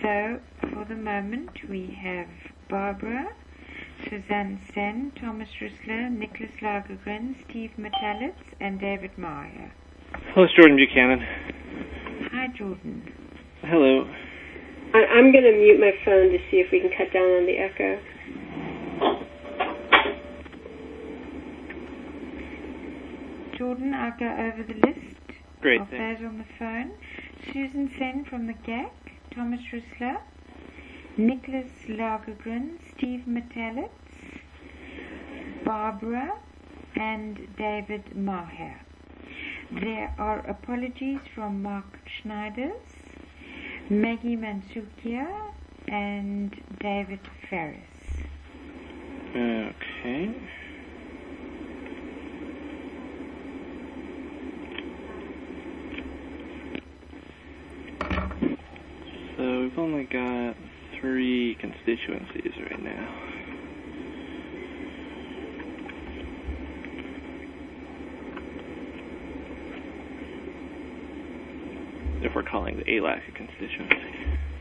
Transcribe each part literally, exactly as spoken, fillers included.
So, for the moment, we have Barbara, Suzanne Sen, Thomas Rissler, Nicholas Lagergren, Steve Metalitz, and David Meyer. Hello, it's Jordan Buchanan. Hi, Jordan. Hello. I, I'm going to mute my phone to see if we can cut down on the echo. Jordan, I'll go over the list Great, of thanks. those on the phone. Susan Sen from the G A C, Thomas Rissler, Nicholas Lagergren, Steve Metalitz, Barbara, and David Maher. There are apologies from Mark Schneiders, Maggie Mansukia, and David Ferris. Okay. So we've only got three constituencies right now. If we're calling the A L A C a constituency.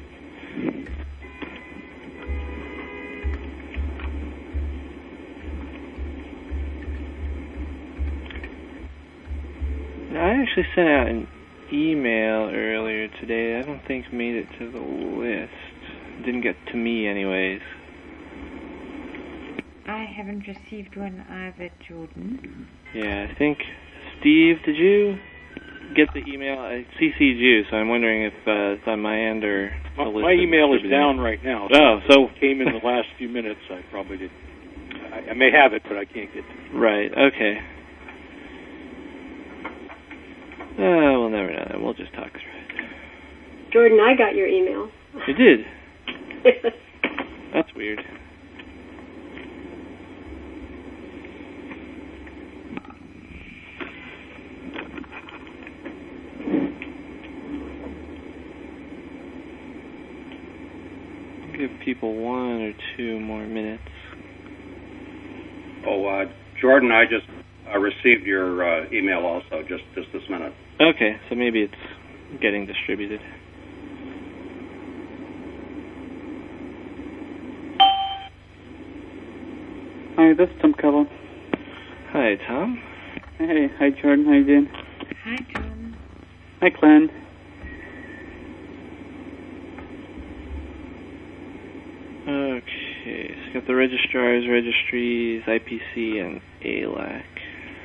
I actually sent out an email earlier today. I don't think made it to the list. Didn't get to me anyways. I haven't received one either, Jordan. Yeah, I think, Steve, did you get the email? I C C'd you, so I'm wondering if uh, it's on my end or... My, my email is down right now. Oh, so... It came in the last few minutes. I probably did. I, I may have it, but I can't get to it. Right, okay. Uh, we'll never know. We'll just talk through it. Jordan, I got your email. You did? That's weird. Give people one or two more minutes. Oh, uh, Jordan, I just uh, received your uh, email also, just, just this minute. Okay, so maybe it's getting distributed. Hi, this is Tom Keller. Hi, Tom. Hey, hi, Jordan. How you doing? Hi, Tom. Hi, Glenn. Okay, so got the registrars, registries, I P C, and A L A C.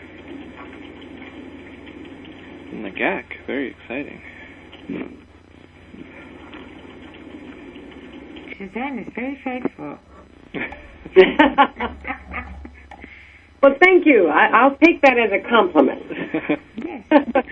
And the G A C, very exciting. Suzanne is very faithful. Well, thank you. I, I'll take that as a compliment. Yes.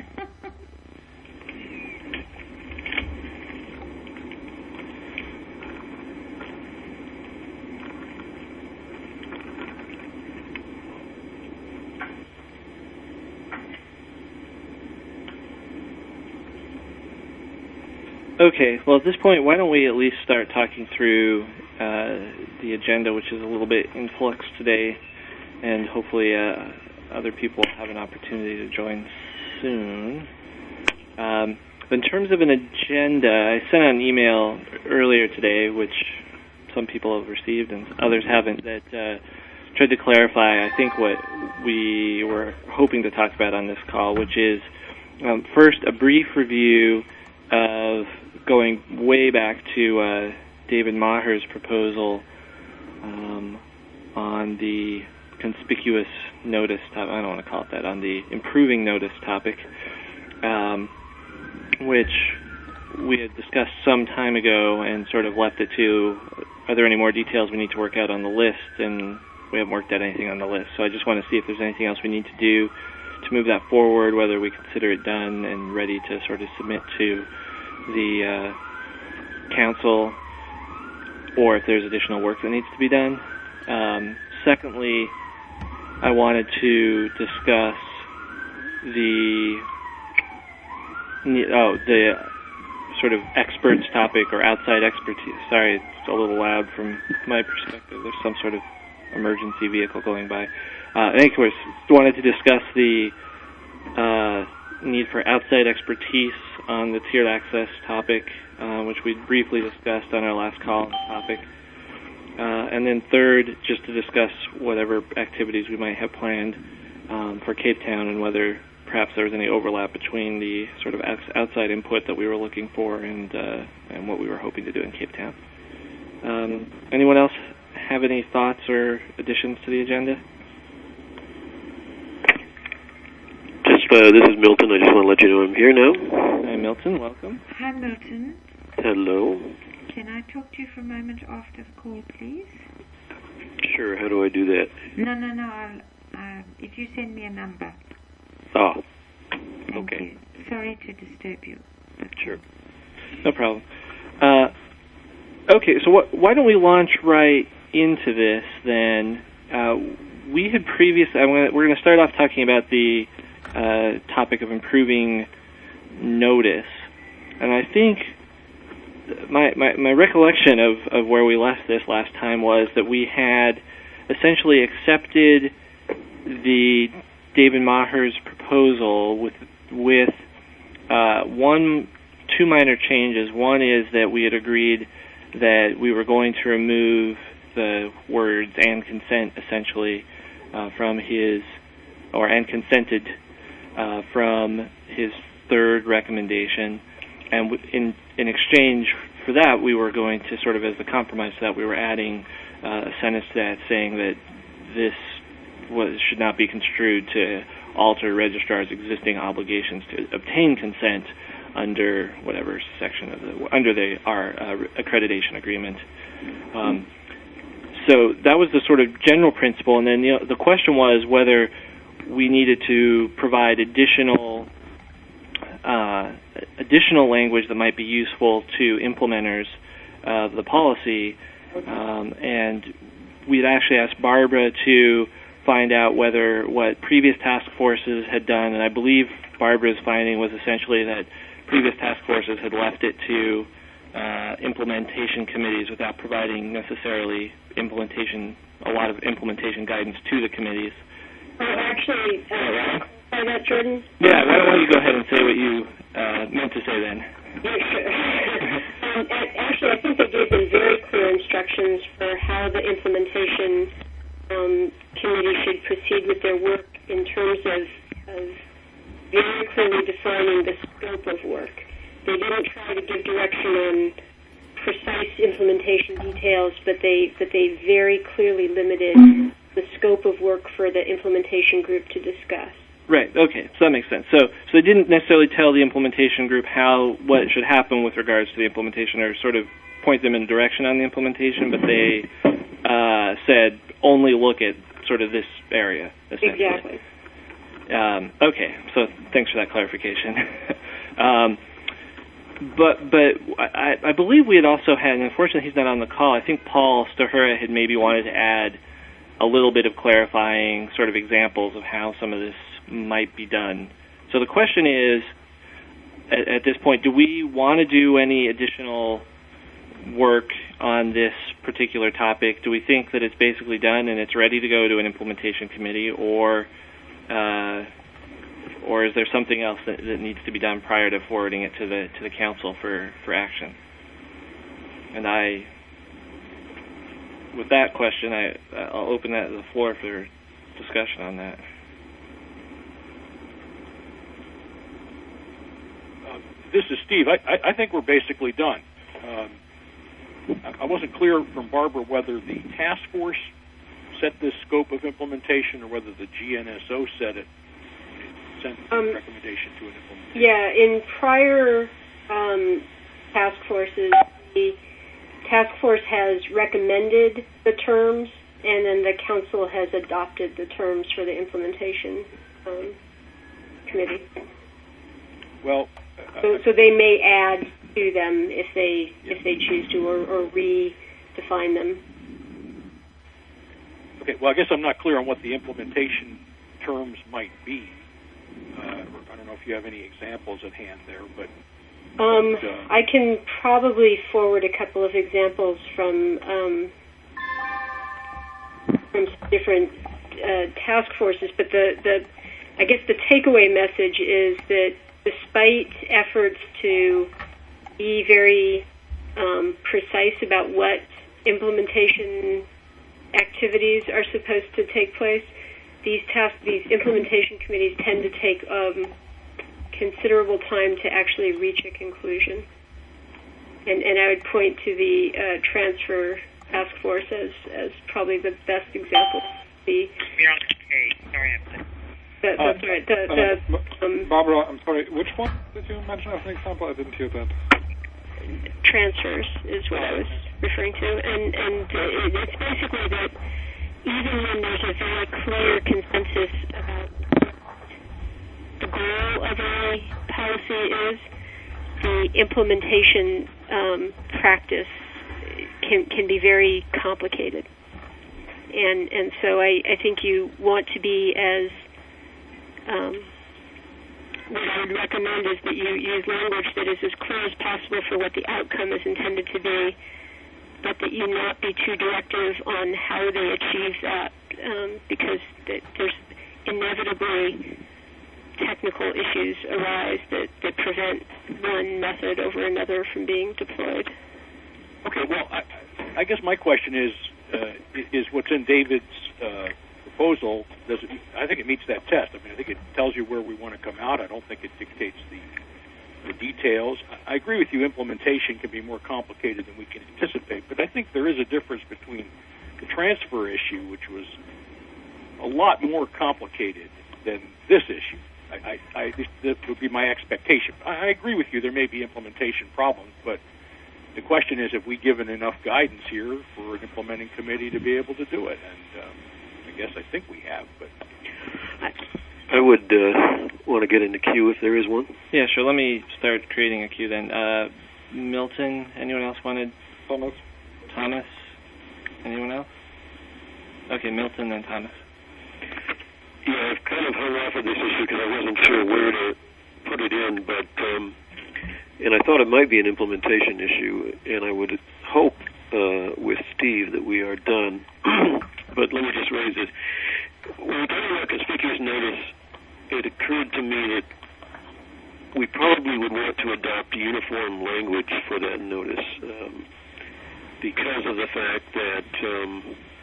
Okay, well, at this point, why don't we at least start talking through uh, the agenda, which is a little bit in flux today, and hopefully uh, other people will have an opportunity to join soon. Um, in terms of an agenda, I sent out an email earlier today, which some people have received and others haven't, that uh, tried to clarify, I think, what we were hoping to talk about on this call, which is, um, first, a brief review of going way back to uh, David Maher's proposal um, on the conspicuous notice topic, I don't want to call it that, on the improving notice topic, um, which we had discussed some time ago and sort of left it to, are there any more details we need to work out on the list, and we haven't worked out anything on the list. So I just want to see if there's anything else we need to do to move that forward, whether we consider it done and ready to sort of submit to the uh, council, or if there's additional work that needs to be done. Um, secondly, I wanted to discuss the oh the sort of experts topic or outside expertise. Sorry, it's a little loud from my perspective. There's some sort of emergency vehicle going by. Uh, and of course, wanted to discuss the uh, need for outside expertise on the tiered access topic, uh, which we briefly discussed on our last call on the topic. Uh, and then third, just to discuss whatever activities we might have planned um, for Cape Town and whether perhaps there was any overlap between the sort of outside input that we were looking for and uh, and what we were hoping to do in Cape Town. Um, anyone else have any thoughts or additions to the agenda? Just, uh, this is Milton. I just want to let you know I'm here now. Hi, Milton. Welcome. Hi, Milton. Hello. Can I talk to you for a moment after the call, please? Sure. How do I do that? No, no, no. I'll, uh, if you send me a number. Ah. Thank Okay. you. Sorry to disturb you. Sure. No problem. Uh, okay, so what, why don't we launch right into this then? Uh, we had previously, I'm gonna, we're going to start off talking about the uh, topic of improving notice. And I think my, my, my recollection of, of where we left this last time was that we had essentially accepted the David Maher's proposal with with uh, one, two minor changes. One is that we had agreed that we were going to remove the words "and consent" essentially uh, from his, or "and consented" uh, from his third recommendation, and in in exchange for that, we were going to sort of, as the compromise to that, we were adding uh, a sentence to that saying that this was should not be construed to alter registrar's existing obligations to obtain consent under whatever section of the under the our uh, accreditation agreement. Um, so that was the sort of general principle, and then the, the question was whether we needed to provide additional uh, additional language that might be useful to implementers of the policy, um, and we'd actually asked Barbara to find out whether what previous task forces had done, and I believe Barbara's finding was essentially that previous task forces had left it to uh, implementation committees without providing necessarily implementation, a lot of implementation guidance to the committees. Oh, actually, uh, by that, Jordan? Yeah, why don't you go ahead and say what you uh, meant to say then? Yeah, sure. um, actually, I think they gave them very clear instructions for how the implementation um, committee should proceed with their work in terms of, of very clearly defining the scope of work. They didn't try to give direction on precise implementation details, but they but they very clearly limited the scope of work for the implementation group to discuss. Right. Okay. So that makes sense. So, so they didn't necessarily tell the implementation group how what should happen with regards to the implementation, or sort of point them in a direction on the implementation, but they uh, said only look at sort of this area. Exactly. Um, okay. So thanks for that clarification. um, but but I, I believe we had also had, and unfortunately he's not on the call, I think Paul Stahura had maybe wanted to add a little bit of clarifying sort of examples of how some of this might be done. So the question is, at, at this point, do we want to do any additional work on this particular topic? Do we think that it's basically done and it's ready to go to an implementation committee, or uh, or is there something else that, that needs to be done prior to forwarding it to the to the council for, for action? And I, with that question, I I'll open that to the floor for discussion on that. This is Steve. I, I, I think we're basically done. Um, I, I wasn't clear from Barbara whether the task force set this scope of implementation or whether the G N S O set it, sent um, the recommendation to an implementation. Yeah, in prior um, task forces, the task force has recommended the terms, and then the council has adopted the terms for the implementation um, committee. Well, So, so they may add to them if they if they choose to, or, or redefine them. okay. Well, I guess I'm not clear on what the implementation terms might be. Uh, I don't know if you have any examples at hand there, but Um, but, uh, I can probably forward a couple of examples from um, from different uh, task forces, but the, the I guess the takeaway message is that despite efforts to be very um, precise about what implementation activities are supposed to take place, these task, these implementation committees tend to take um, considerable time to actually reach a conclusion. And, and I would point to the uh, transfer task force as, as probably the best example. The, We're on page. Sorry, I'm the, the, Uh, sorry, the, uh, the um, Barbara, I'm sorry, which one did you mention as an example? I didn't hear that. transfers is what I was referring to, and and uh, it, it's basically that even when there's a very clear consensus about what the goal of a policy is, the implementation um, practice can can be very complicated, and and so I, I think you want to be as um, what I would recommend is that you use language that is as clear as possible for what the outcome is intended to be, but that you not be too directive on how they achieve that, um, because th- there's inevitably technical issues arise that, that prevent one method over another from being deployed. Okay, well, I, I guess my question is, uh, is what's in David's uh, proposal, does it, I think it meets that test. I mean, I think it tells you where we want to come out. I don't think it dictates the, the details. I agree with you, implementation can be more complicated than we can anticipate, but I think there is a difference between the transfer issue, which was a lot more complicated than this issue. I, I, I, this, this would be my expectation. I, I agree with you, there may be implementation problems, but the question is, have we given enough guidance here for an implementing committee to be able to do it? And um, I guess I think we have, but I would uh, want to get in the queue if there is one. Yeah, sure. Let me start creating a queue then. Uh, Milton, anyone else wanted? Thomas. Thomas? Anyone else? Okay, Milton and Thomas. Yeah, I've kind of hung off of this issue because I wasn't sure where to put it in, but um, and I thought it might be an implementation issue, and I would hope uh, with Steve that we are done. But let me just raise this. When we're talking about conspicuous notice, it occurred to me that we probably would want to adopt uniform language for that notice um, because of the fact that um,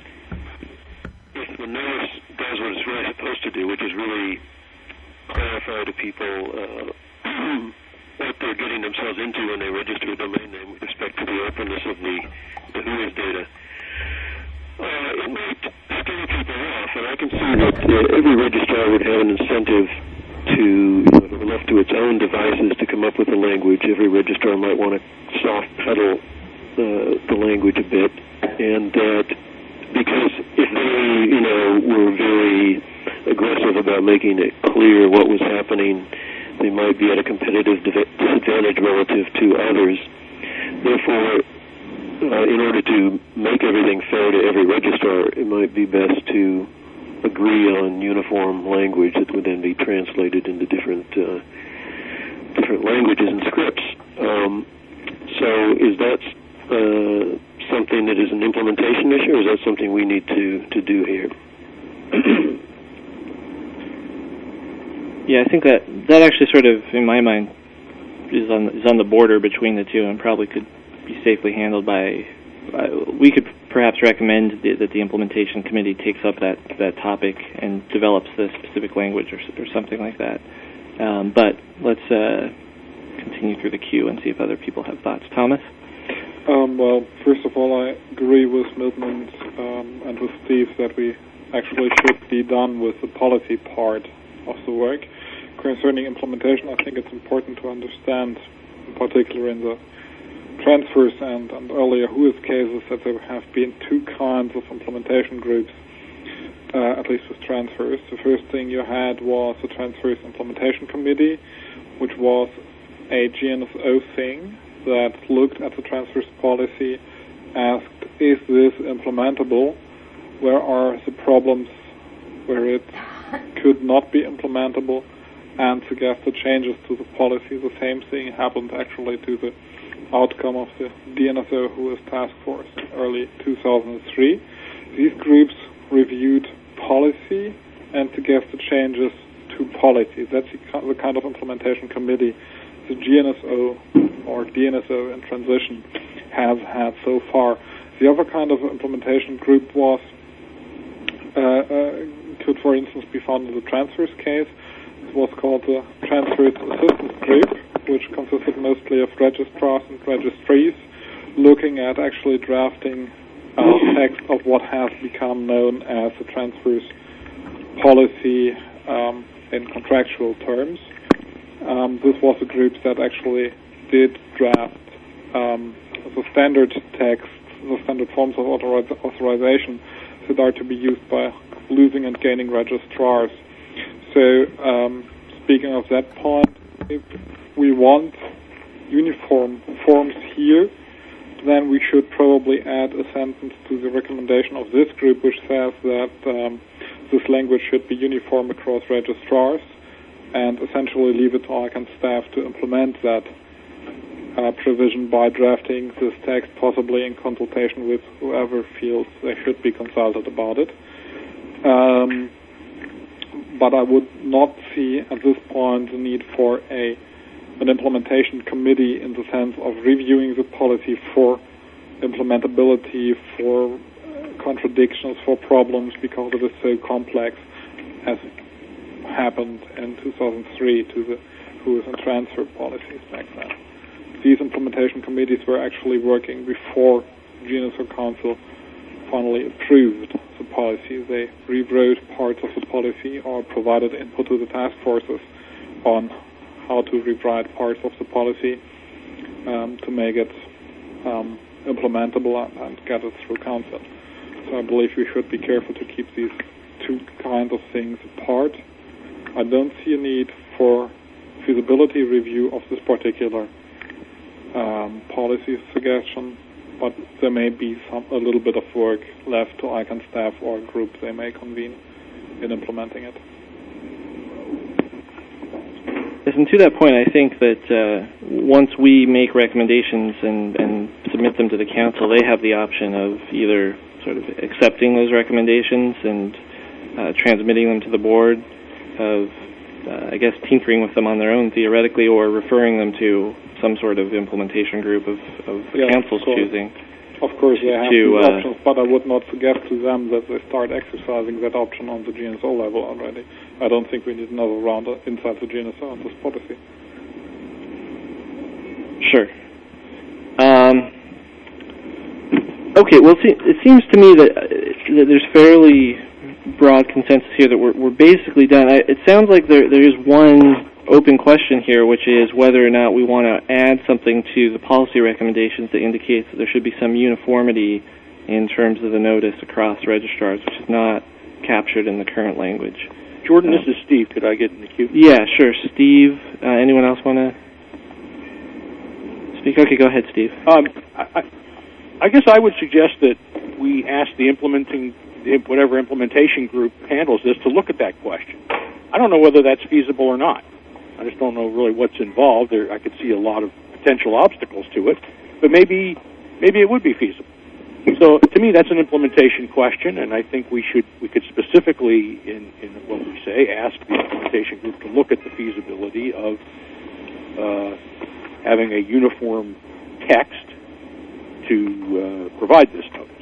if the notice does what it's really supposed to do, which is really clarify to people uh, what they're getting themselves into when they register a domain name with respect to the openness of the, the W H O S data, uh, it might scare people off, and I can see that uh, every registrar would have an incentive to, you know, if it were left to its own devices to come up with a language, every registrar might want to soft pedal uh, the language a bit, and that because if they, you know, were very aggressive about making it clear what was happening, they might be at a competitive disadvantage relative to others. Therefore, uh, in order to make everything fair to every registrar, it might be best to agree on uniform language that would then be translated into different uh, different languages and scripts. Um, so, is that uh, something that is an implementation issue, or is that something we need to, to do here? Yeah, I think that that actually sort of, in my mind, is on is on the border between the two, and probably could be safely handled by. Uh, we could perhaps recommend the, that the implementation committee takes up that, that topic and develops the specific language or, or something like that. Um, but let's uh, continue through the queue and see if other people have thoughts. Thomas? Um, well, first of all, I agree with Milton and, um, and with Steve that we actually should be done with the policy part of the work. Concerning implementation, I think it's important to understand, in particular in the transfers and, and earlier W H O S cases, that there have been two kinds of implementation groups, uh, at least with transfers. The first thing you had was the Transfers Implementation Committee, which was a G N S O thing that looked at the transfers policy, asked, is this implementable? Where are the problems where it could not be implementable? And suggested changes to the policy. The same thing happened actually to the outcome of the D N S O W H O S task force in early two thousand three. These groups reviewed policy and suggested changes to policy. That's the kind of implementation committee the G N S O or D N S O in transition has had so far. The other kind of implementation group was uh, uh, could, for instance, be found in the transfers case. It was called the Transfers Assistance Group, which consisted mostly of registrars and registries, looking at actually drafting uh, text of what has become known as the transfers policy um, in contractual terms. Um, this was a group that actually did draft um, the standard text, the standard forms of authoriz- authorization that are to be used by losing and gaining registrars. So, um, speaking of that point, if we want uniform forms here, then we should probably add a sentence to the recommendation of this group which says that um, this language should be uniform across registrars, and essentially leave it to I C A N staff to implement that uh, provision by drafting this text, possibly in consultation with whoever feels they should be consulted about it. Um, but I would not see at this point the need for a an implementation committee in the sense of reviewing the policy for implementability, for contradictions, for problems, because it is so complex, as happened in two thousand three to the who and transfer policies back then. These implementation committees were actually working before the G N S O Council finally approved the policy. They rewrote parts of the policy or provided input to the task forces on how to rewrite parts of the policy um, to make it um, implementable and, and get it through Council. So I believe we should be careful to keep these two kinds of things apart. I don't see a need for feasibility review of this particular um, policy suggestion, but there may be some a little bit of work left to I C A N staff or group they may convene in implementing it. Yes, and to that point, I think that uh, once we make recommendations and, and submit them to the council, they have the option of either sort of accepting those recommendations and uh, transmitting them to the board, of, uh, I guess, tinkering with them on their own theoretically, or referring them to some sort of implementation group of, of the yeah, council's of choosing. Of course, they have to, these uh, options, but I would not suggest to them that they start exercising that option on the G N S O level already. I don't think we need another round inside the G N S O on this policy. Sure. Um, okay, well, it seems to me that, that there's fairly broad consensus here that we're, we're basically done. I, it sounds like there there is one open question here, which is whether or not we want to add something to the policy recommendations that indicates that there should be some uniformity in terms of the notice across registrars, which is not captured in the current language. Jordan, uh, this is Steve. Could I get in the queue? Yeah, sure. Steve, uh, anyone else want to speak? Okay, go ahead, Steve. Um, I, I guess I would suggest that we ask the implementing, whatever implementation group handles this, to look at that question. I don't know whether that's feasible or not. I just don't know really what's involved. There, I could see a lot of potential obstacles to it, but maybe, maybe it would be feasible. So, to me, that's an implementation question, and I think we should, we could specifically, in, in what we say, ask the implementation group to look at the feasibility of uh, having a uniform text to uh, provide this notice.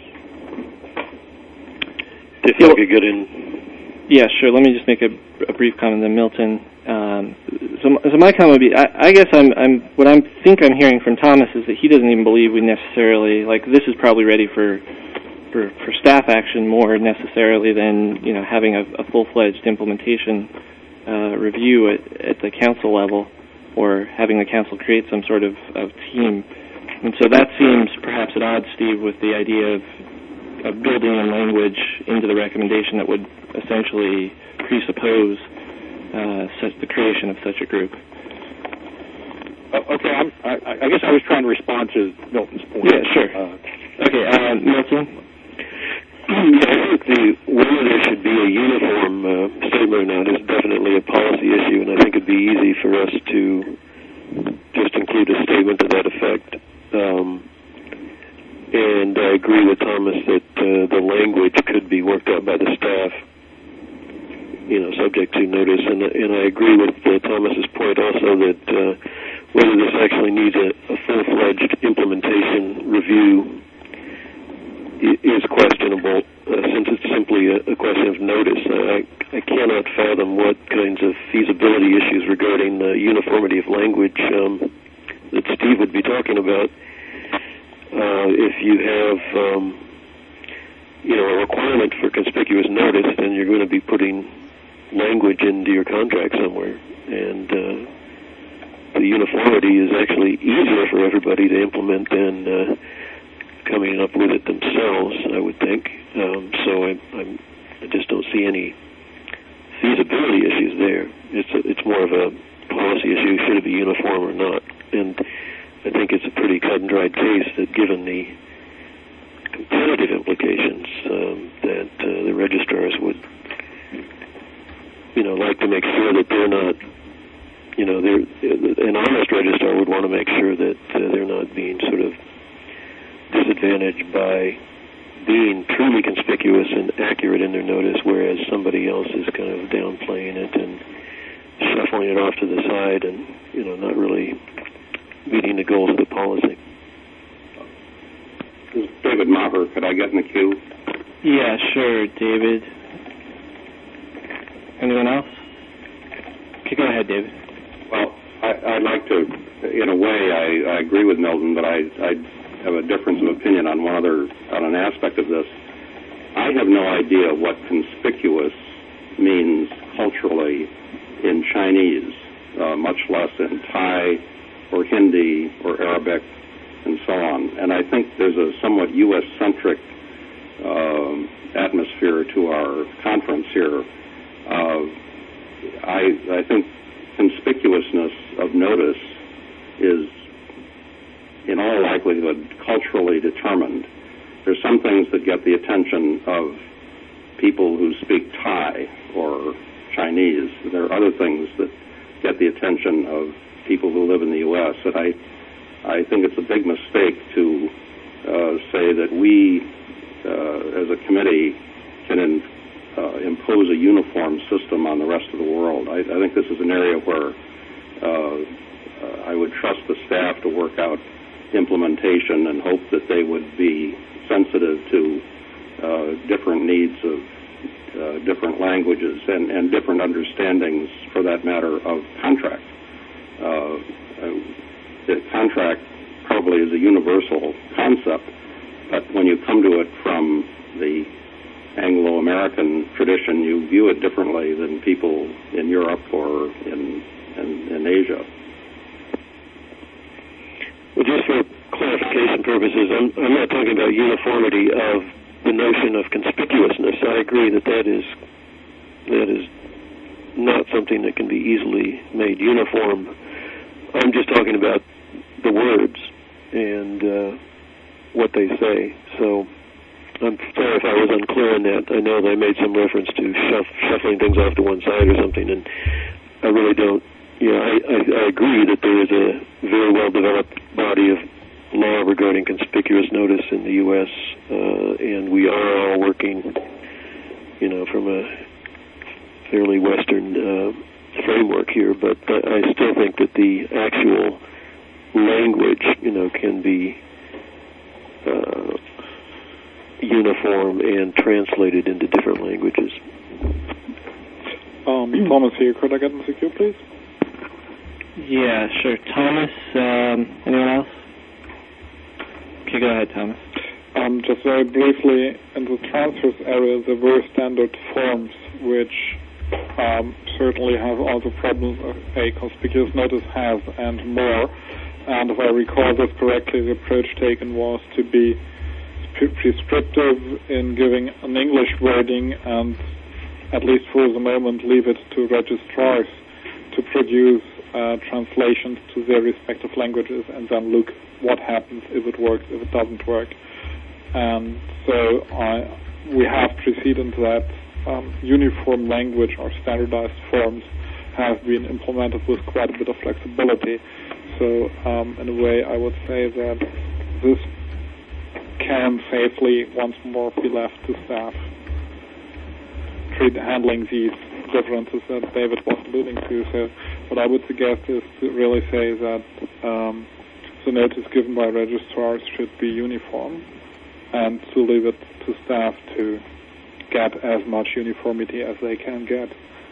If I could get in. Yeah, sure. Let me just make a, a brief comment. Then Milton. Um, so, so my comment would be: I, I guess I'm, I'm what I think I'm hearing from Thomas is that he doesn't even believe we necessarily like this is probably ready for for, for staff action more necessarily than you know having a, a full-fledged implementation uh, review at, at the council level, or having the council create some sort of, of team. And so that seems perhaps at odds, Steve, with the idea of of building in language into the recommendation that would essentially presuppose uh, such the creation of such a group. Uh, okay, I'm, I, I guess I was trying to respond to Milton's point. Yeah, sure. Uh, okay, uh, Milton? Yeah, I think the whether there should be a uniform uh, statement or not is definitely a policy issue, and I think it'd be easy for us to just include a statement to that effect. Um, And I agree with Thomas that uh, the language could be worked out by the staff. you know, subject to notice. And and I agree with uh, Thomas's point also that uh, whether this actually needs a, a full-fledged implementation review is questionable, uh, since it's simply a, a question of notice. I, I cannot fathom what kinds of feasibility issues regarding uh, uniformity of language um, that Steve would be talking about. Uh, if you have, um, you know, a requirement for conspicuous notice, then you're going to be putting language into your contract somewhere, and uh, the uniformity is actually easier for everybody to implement than uh, coming up with it themselves, I would think. Um, so I, I'm, I just don't see any feasibility issues there. It's a, it's more of a policy issue: should it be uniform or not? And I think it's a pretty cut and dried case that, given the competitive implications, um, that uh, the registrars would, you know, like to make sure that they're not, you know, they're an honest registrar would want to make sure that uh, they're not being sort of disadvantaged by being truly conspicuous and accurate in their notice, whereas somebody else is kind of downplaying it and shuffling it off to the side and, you know, not really meeting the goals of the policy. This is David Maher. Could I get in the queue? Yeah, sure, David. Anyone else? Okay, go ahead, David. Well, I, I'd like to, in a way, I, I agree with Milton, but I, I have a difference of opinion on one other, on an aspect of this. I have no idea what conspicuous means culturally in Chinese, uh, much less in Thai or Hindi or Arabic and so on. And I think there's a somewhat U S-centric um, atmosphere to our conference here. Uh, I, I think conspicuousness of notice is, in all likelihood, culturally determined. There's some things that get the attention of people who speak Thai or Chinese. There are other things that get the attention of people who live in the U S. And I, I think it's a big mistake to uh, say that we, uh, as a committee, can in, uh, impose a uniform system on the rest of the world. I, I think this is an area where uh, I would trust the staff to work out implementation and hope that they would be sensitive to uh, different needs of uh, different languages and, and different understandings, for that matter, of contract. Uh, the contract probably is a universal concept, but when you come to it from the Anglo-American tradition, you view it differently than people in Europe or in, in, in Asia. Well, just for clarification purposes, I'm, I'm not talking about uniformity of the notion of conspicuousness. I agree that that is that is not something that can be easily made uniform. I'm just talking about the words and uh, what they say. So I'm sorry if I was unclear on that. I know they made some reference to shuff- shuffling things off to one side or something, and I really don't. Yeah, I, I, I agree that there is a very well-developed body of law regarding conspicuous notice in the U S, uh, and we are all working, you know, from a fairly Western uh, framework here, but I still think that the actual language, you know, can be uh, uniform and translated into different languages. Um, Thomas here. Could I get in the queue, please? Yeah, sure. Thomas, um, anyone else? Okay, go ahead, Thomas. Um, just very briefly, in the transfers area, there were standard forms which um, certainly have all the problems a conspicuous notice has and more. And if I recall this correctly, the approach taken was to be prescriptive in giving an English wording and, at least for the moment, leave it to registrars to produce uh, translations to their respective languages and then look what happens if it works, if it doesn't work. And so I, we have precedent that um, uniform language or standardized forms have been implemented with quite a bit of flexibility. So um, in a way, I would say that this can safely once more be left to staff treat, handling these differences that David was alluding to. So what I would suggest is to really say that um, the notice given by registrars should be uniform, and to leave it to staff to get as much uniformity as they can get.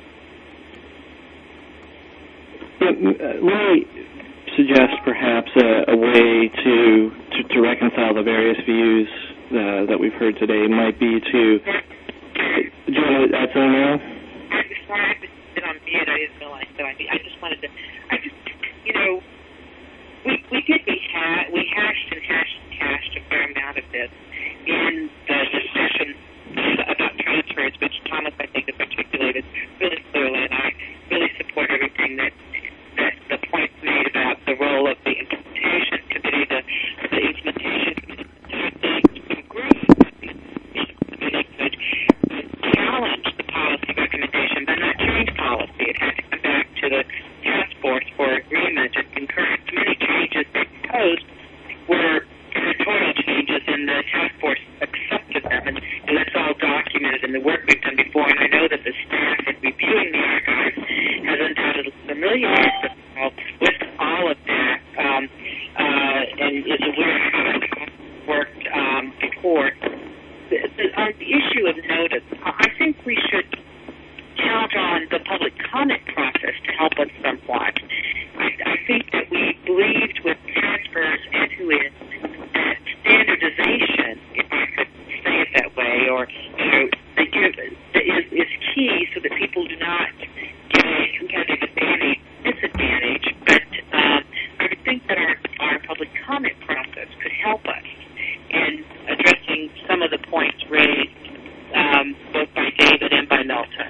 Yeah, let me suggest perhaps a, a way to, to to reconcile the various views uh, that we've heard today might be to. Do you want to add something now? Before I was sit on mute, I didn't realize that. I, I just wanted to. I just, you know, we we did we had we hashed and hashed and hashed a fair amount of this in the discussion about transfers, which Thomas I think has articulated really clearly, and I really support everything that. That the point made about the role of the implementation committee, the, the implementation committee, the group could challenge the policy recommendation, but not change policy. It had to come back to the task force for agreement and concurrence. Many changes they proposed were territorial changes, and the task force accepted them, and, and that's all documented in the work we've done before. And I know that the staff in reviewing the archives has undoubtedly familiarized themselves with all of that, um, uh, and is aware of how it worked um, before. The, the, on the issue of notice, I think we should count on the public comment process to help us somewhat. I, I think that we believed with transfers and who is that standardization, if I could say it that way, or you know, the, is, is key so that people do not get a competitive advantage, disadvantage. But um, I would think that our, our public comment process could help us in addressing some of the points raised um, both by David and by Milton.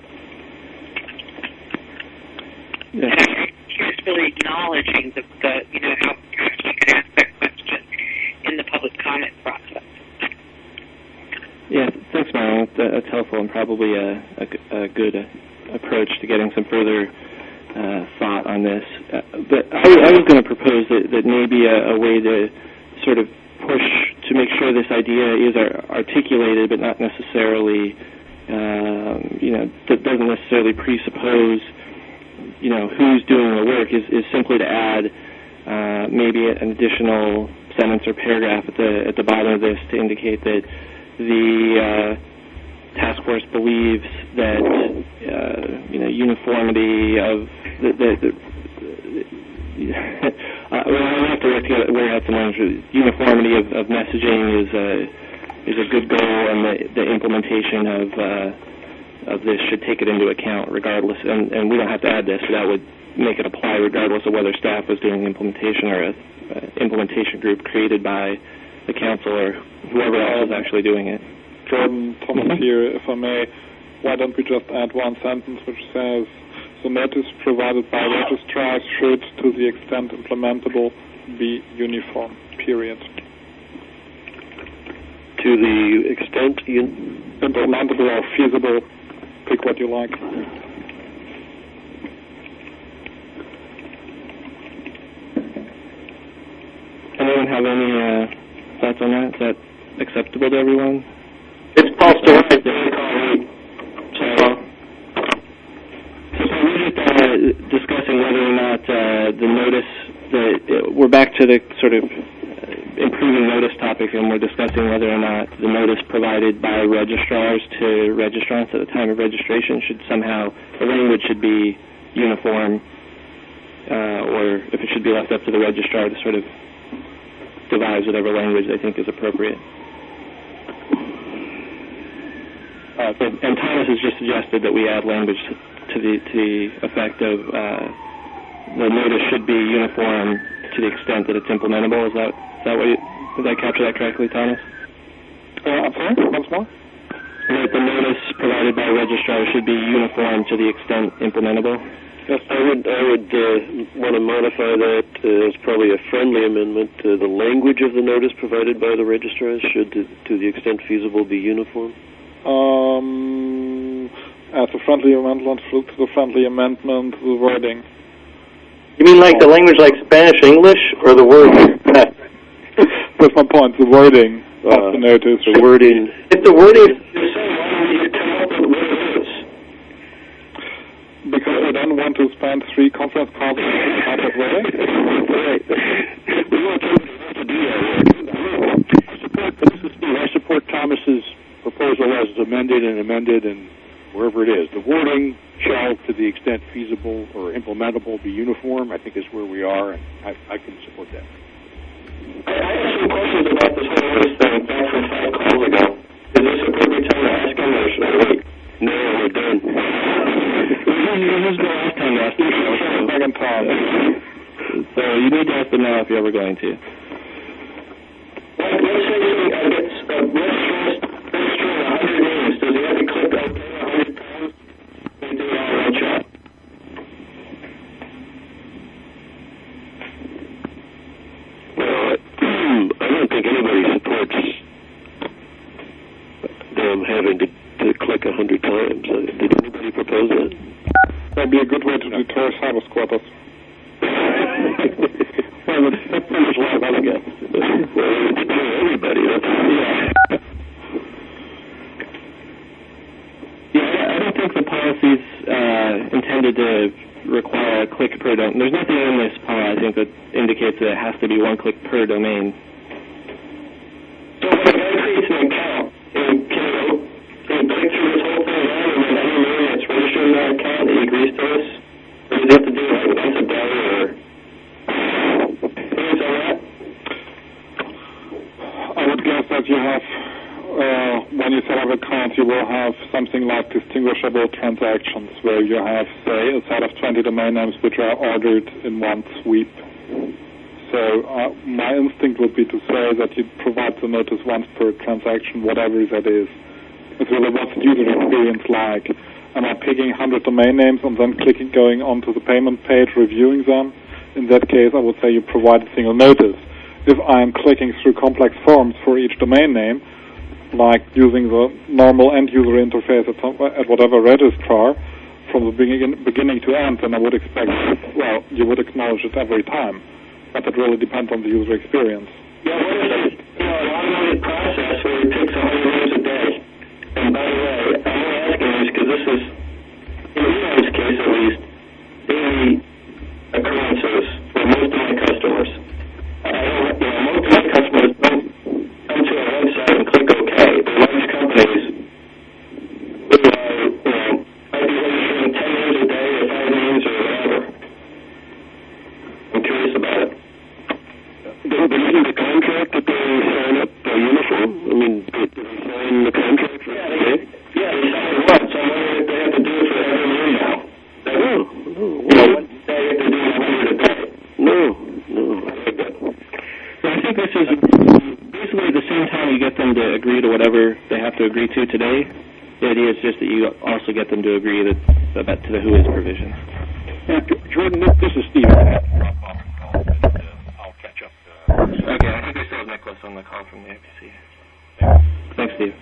Yeah. And I here's really acknowledging the, the you know, how perhaps we could ask that question in the public comment process. Yeah, thanks, Marilyn. That's helpful and probably a, a, a good uh, approach to getting some further uh, thought on this. Uh, but I, I was going to propose that, that maybe a, a way to sort of push to make sure this idea is articulated, but not necessarily, um, you know, that doesn't necessarily presuppose, you know, who's doing the work, is, is simply to add uh, maybe an additional sentence or paragraph at the at the bottom of this to indicate that the uh, task force believes that uh, you know uniformity of the, the, the uh, well, I have to work together where that's the language. Uniformity of, of messaging is a is a good goal, and the, the implementation of uh, of this should take it into account, regardless. And, and we don't have to add this; so that would make it apply regardless of whether staff was doing the implementation or a uh, implementation group created by the council or whoever else is actually doing it. Jordan, Thomas here, if I may, why don't we just add one sentence which says, the notice provided by registrars should, to the extent implementable, be uniform, period. To the extent in- implementable or feasible, pick what you like. Anyone have any uh, thoughts on that? Is that acceptable to everyone? It's Paul Stewart. So, so we're just uh, discussing whether or not uh, the notice, the, uh, we're back to the sort of uh, improving notice topic, and we're discussing whether or not the notice provided by registrars to registrants at the time of registration should somehow, the language should be uniform, uh, or if it should be left up to the registrar to sort of devise whatever language they think is appropriate. Uh, and, and Thomas has just suggested that we add language to the to the effect of uh, the notice should be uniform to the extent that it's implementable. Is that is that what you, did I capture that correctly, Thomas? Uh, I'm sorry, once more? That the notice provided by registrar should be uniform to the extent implementable. Yes, I would I would uh, want to modify that uh, as probably a friendly amendment. Uh, the language of the notice provided by the registrars should, to, to the extent feasible, be uniform. Um, as a friendly amendment, to the friendly amendment, the wording. You mean like the language like Spanish-English, or the wording? That's my point, the wording uh, of the notice. The wording. If the wording... send three conference calls in that way? Right. We want somebody else to do that work. I support, this is Steve, I support Thomas's proposal as amended and amended and wherever it is. The wording shall, to the extent feasible or implementable, be uniform, I think is where we are, and I, I can support that. I, I have some questions about this whole notice thing back from five calls ago. Is this a perfect time to ask him, or should I wait? No, we're done. This is the last time to ask them. Back in time. So you need to ask them now if you're ever going to. Like, let's say he uh, gets uh, registering one hundred names. Does he have to click OK one hundred times and do it all in one shot? Well, I don't think anybody supports them having to, to click a hundred times. Uh, did anybody propose that? That'd be a good way to deter cyber squatters. Well, that's pretty much like other guys. Well, it's deter everybody. That's, yeah. Yeah, I don't think the policy's uh, intended to require a click per domain. There's nothing in this policy, I think, that indicates that it has to be one click per domain. So when a guy creates an account, and can he, can he click through this whole thing around, and then any name that's registered in that account, he agrees to this? Or does he have to do it like once a day, or things on that? I would guess that you have, uh, when you set up accounts, you will have something like distinguishable transactions, where you have, say, a set of twenty domain names which are ordered in one sweep. So uh, my instinct would be to say that you provide the notice once per transaction, whatever that is. It's really what's the user experience like. Am I picking one hundred domain names and then clicking, going onto the payment page, reviewing them? In that case, I would say you provide a single notice. If I'm clicking through complex forms for each domain name, like using the normal end-user interface at, some, at whatever registrar, from the begin, beginning to end, then I would expect, well, you would acknowledge it every time. But it really depends on the user experience. Yeah, what if it's, you know, an automated process where it takes one hundred names a day? And by the way, I'm only asking this because this is, in Elon's case at least, daily occurrences for most of my customers. I don't, you know, most of my customers don't come to a website and click OK. They're large companies who are, you know, might be registering ten names a day or five names or whatever. I'm curious about it. But isn't the contract that they sign up uh, uniform? I mean, did they sign the contract for yeah, they, yeah, they sign it once. So I'm wondering if they have to do it for every year now. That, no, no. You know, one day if they're doing one hundred a day. No, no. So I think this is basically at the same time you get them to agree to whatever they have to agree to today. The idea is just that you also get them to agree that, about to the who is provision. Yeah, Jordan, this, this is Steve. I'll catch up. Uh, okay, I think we still have Nicholas on the call from the I P C. Thanks, Steve.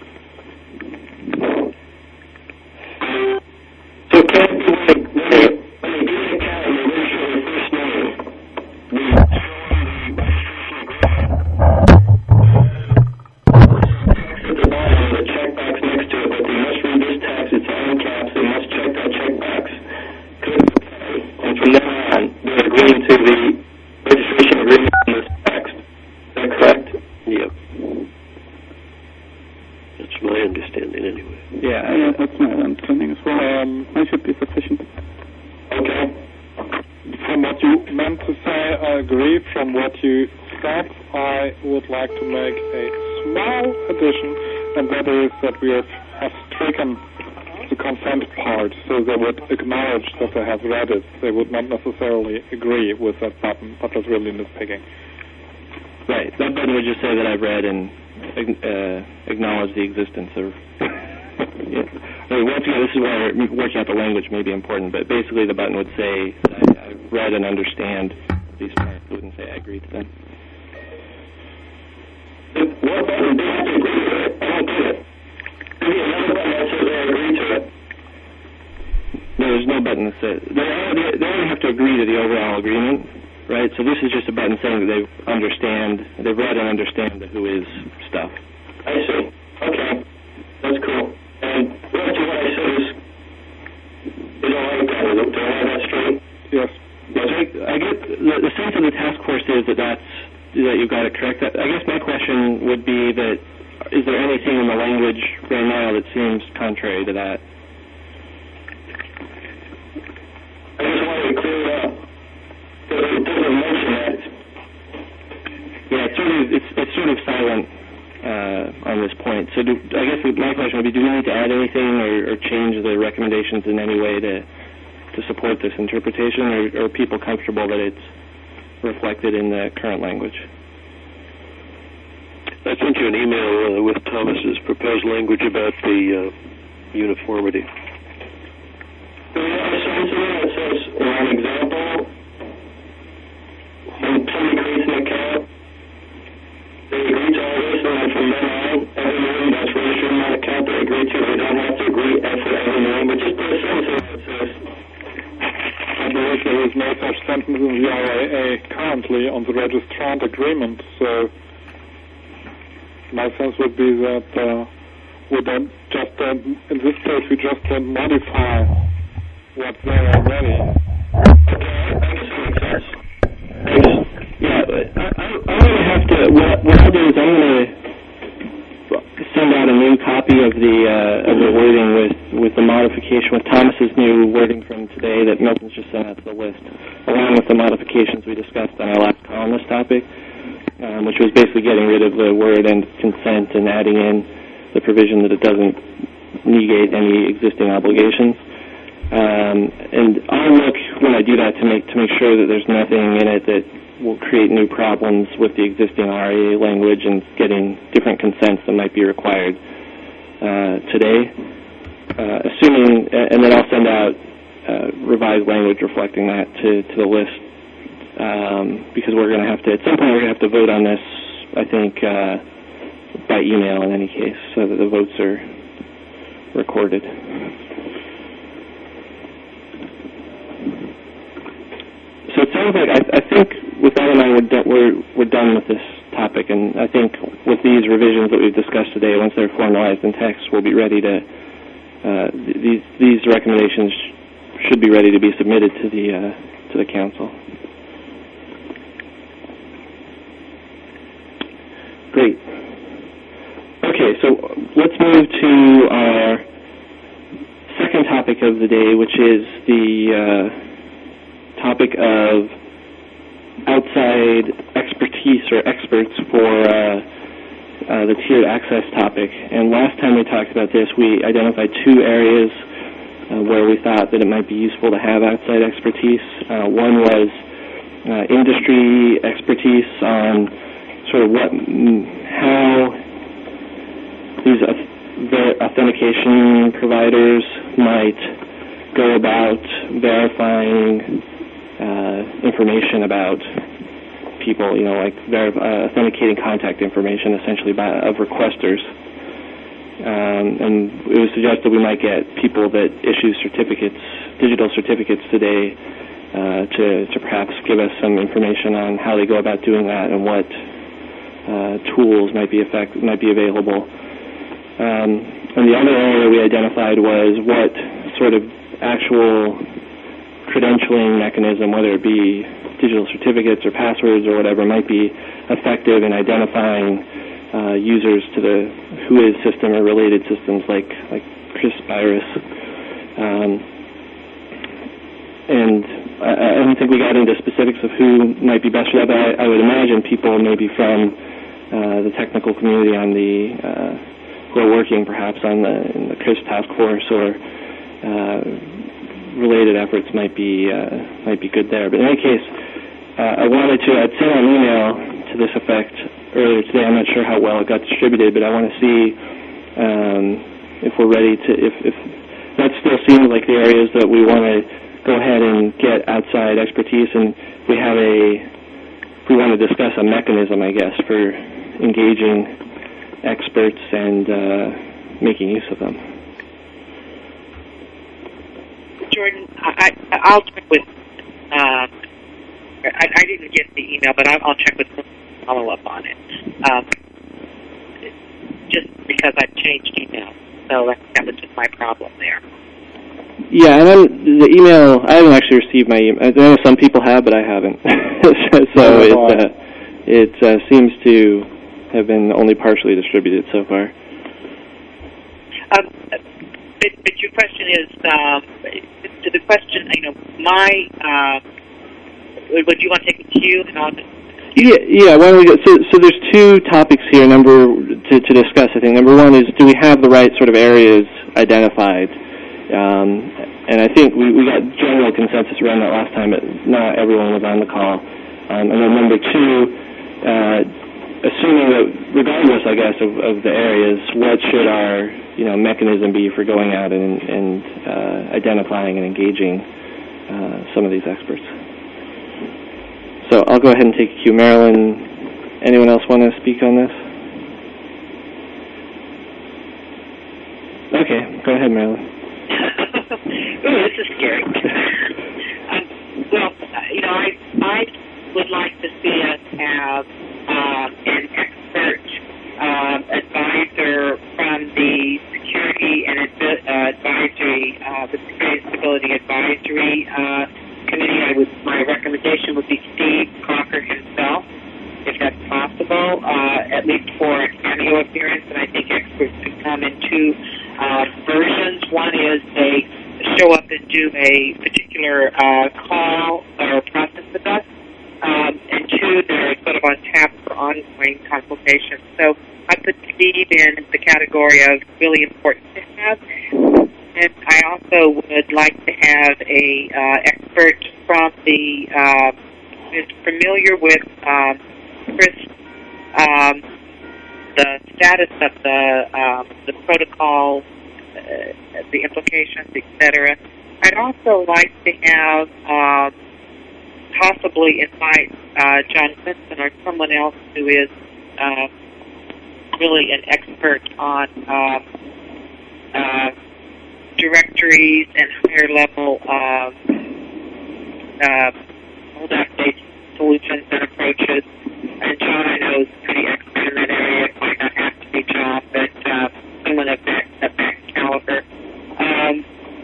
So can you, like, when they, when they do an account and they register their first name, they show them the registration agreement. Text at the bottom with a checkbox next to it, but they must read this text. It's all in caps. They must check that checkbox. Click OK. And from then on, they're agreeing to the registration agreement in this text. Is that correct? Yep. That's my understanding anyway. Yeah, yeah, that's my understanding as well. Um, that should be sufficient. Okay. From what you meant to say, I agree. From what you said, I would like to make a small addition, and that is that we have, have stricken the consent part, so they would acknowledge that they have read it. They would not necessarily agree with that button, but that's really nitpicking. Right, that button would just say that I've read and uh, acknowledge the existence of... yeah. I mean, once again, this is where working out the language may be important, but basically the button would say that I, I've read and understand these parts. It wouldn't say I agree to them. What button do you have to agree to it? I don't get it. Maybe another button that says I agree to it. No, there's no button that says... They only, they only have to agree to the overall agreement, right? So this is just a button saying that they understand, they've read and understand the who is stuff. I see. Okay. That's cool. And well, to what I said is, is all right, kind of. Do I have that straight? Yes. Yes, I, I get the, the sense of the task force is that that's that you got it correct. I guess my question would be that is there anything in the language right now that seems contrary to that? I just wanted to clear it up. It doesn't mention that. Yeah, it's sort of it's it's sort of silent uh, on this point. So do, I guess my question would be: do we need to add anything or, or change the recommendations in any way to to support this interpretation, or, or are people comfortable that it's reflected in the current language? I sent you an email uh, with Thomas's proposed language about the uh, uniformity. So we have a sentence in there that says, or an example, when somebody creates an account, they agree to all this, and then from then on, every name that's registered in that account they agree to, they don't have to agree for every name, but just put a sentence in there that says, I believe there is no such sentence in the R I A currently on the registrant agreement, so my sense would be that uh, we don't just don't, in this case, we just don't modify what's there already. okay, I guess that makes sense. Yeah, I, I, I'm going to have to, what, what I'll do is I'm going to send out a new copy of the uh, of the wording with, with the modification, with Thomas's new wording from today that Milton's just sent out to the list, along with the modifications we discussed on our last call on this topic, um, which was basically getting rid of the word and consent and adding in the provision that it doesn't negate any existing obligations. Um, and I'll look when I do that to make to make sure that there's nothing in it that will create new problems with the existing R I A language and getting different consents that might be required uh, today. Uh, assuming, and then I'll send out uh, revised language reflecting that to, to the list, um, because we're going to have to, at some point we're going to have to vote on this, I think, uh, by email in any case, so that the votes are recorded. So it sounds like, I, I think with that in mind, we're, do- we're, we're done with this topic, and I think with these revisions that we've discussed today, once they're formalized in text, we'll be ready to, uh, th- these these recommendations sh- should be ready to be submitted to the, uh, to the council. Great. Okay, so let's move to our second topic of the day, which is the uh, topic of outside expertise or experts for uh, uh, the tiered access topic. And last time we talked about this, we identified two areas uh, where we thought that it might be useful to have outside expertise. Uh, one was uh, industry expertise on sort of what, how these the authentication providers might go about verifying uh, information about people, you know, like verif- uh, authenticating contact information, essentially, by, of requesters. Um, and it was suggested we might get people that issue certificates, digital certificates today, uh, to, to perhaps give us some information on how they go about doing that and what uh, tools might be effect- might be available. Um, and the other area we identified was what sort of actual credentialing mechanism, whether it be digital certificates or passwords or whatever, might be effective in identifying uh, users to the Whois system or related systems like like CRISPvirus. Um, and I, I don't think we got into specifics of who might be best for that, but I, I would imagine people maybe from uh, the technical community on the uh, who are working perhaps on the, in the CRIS task force or uh, related efforts might be uh, might be good there. But in any case, uh, I wanted to, I'd sent an email to this effect earlier today. I'm not sure how well it got distributed, but I want to see um, if we're ready to, if, if that still seems like the areas that we want to go ahead and get outside expertise, and we have a, if we want to discuss a mechanism, I guess, for engaging experts and uh, making use of them. Jordan, I, I, I'll check with, uh, I, I didn't get the email, but I'll, I'll check with follow up on it. Um, just because I've changed email, so that, that was just my problem there. Yeah, and then the email, I haven't actually received my email. I know some people have, but I haven't. so it, uh, it uh, seems to have been only partially distributed so far. Um, but, but your question is, um, to the question, you know, my, uh, would you want to take a cue and I'll just... Yeah, yeah. Why don't we go, so, so there's two topics here. Number to, to discuss. I think number one is, do we have the right sort of areas identified? Um, and I think we, we got general consensus around that last time, but not everyone was on the call. Um, and then number two, uh, assuming that regardless, I guess, of, of the areas, what should our you know mechanism be for going out and, and uh, identifying and engaging uh, some of these experts? So I'll go ahead and take a cue. Marilyn, anyone else want to speak on this? Okay, go ahead, Marilyn. Ooh, this is scary. um, well, uh, you know, I, I would like to see us have uh, an expert uh, advisor from the Security and uh, Advisory, uh, the Security and Stability Advisory uh, Committee. I would, my recommendation would be Steve Crocker himself, if that's possible, uh, at least for a cameo appearance. And I think experts could come in two uh, versions. One is they show up and do a particular uh, call or process with us, um, and two, they're sort of on tap for ongoing consultation. So I put Steve in the category of really important to have. And I also would like to have a uh, expert from the uh, who's familiar with um, Chris, um, the status of the um, the protocol, uh, the implications, et cetera. I'd also like to have um, possibly invite uh, John Clinton or someone else who is uh, really an expert on uh, uh, directories and higher level uh, uh, holdout-based solutions and approaches. And John, I know, is pretty expert in that area. It might not have to be John, but uh, someone of that, of that caliber. Um,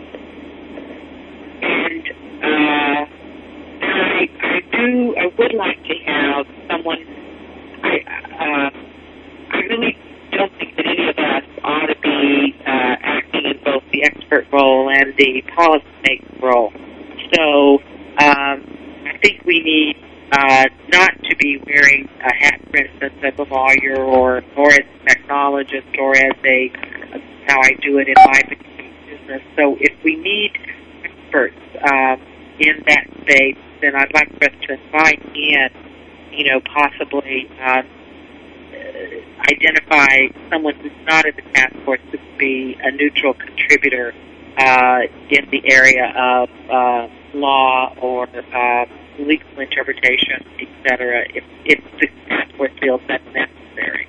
and uh, I, I do, I would like to have someone. I, uh, I really don't think that any of us ought to be uh, acting in both the expert role and the policymaking role. So um, I think we need uh, not to be wearing a hat, for instance, as a lawyer or, or as a technologist or as a, how I do it in my business. So if we need experts uh, in that space, then I'd like for us to invite in, you know, possibly uh, identify someone who's not in the task force to be a neutral contributor uh, in the area of uh, law or uh, legal interpretation, et cetera, if, if the task force feels that's necessary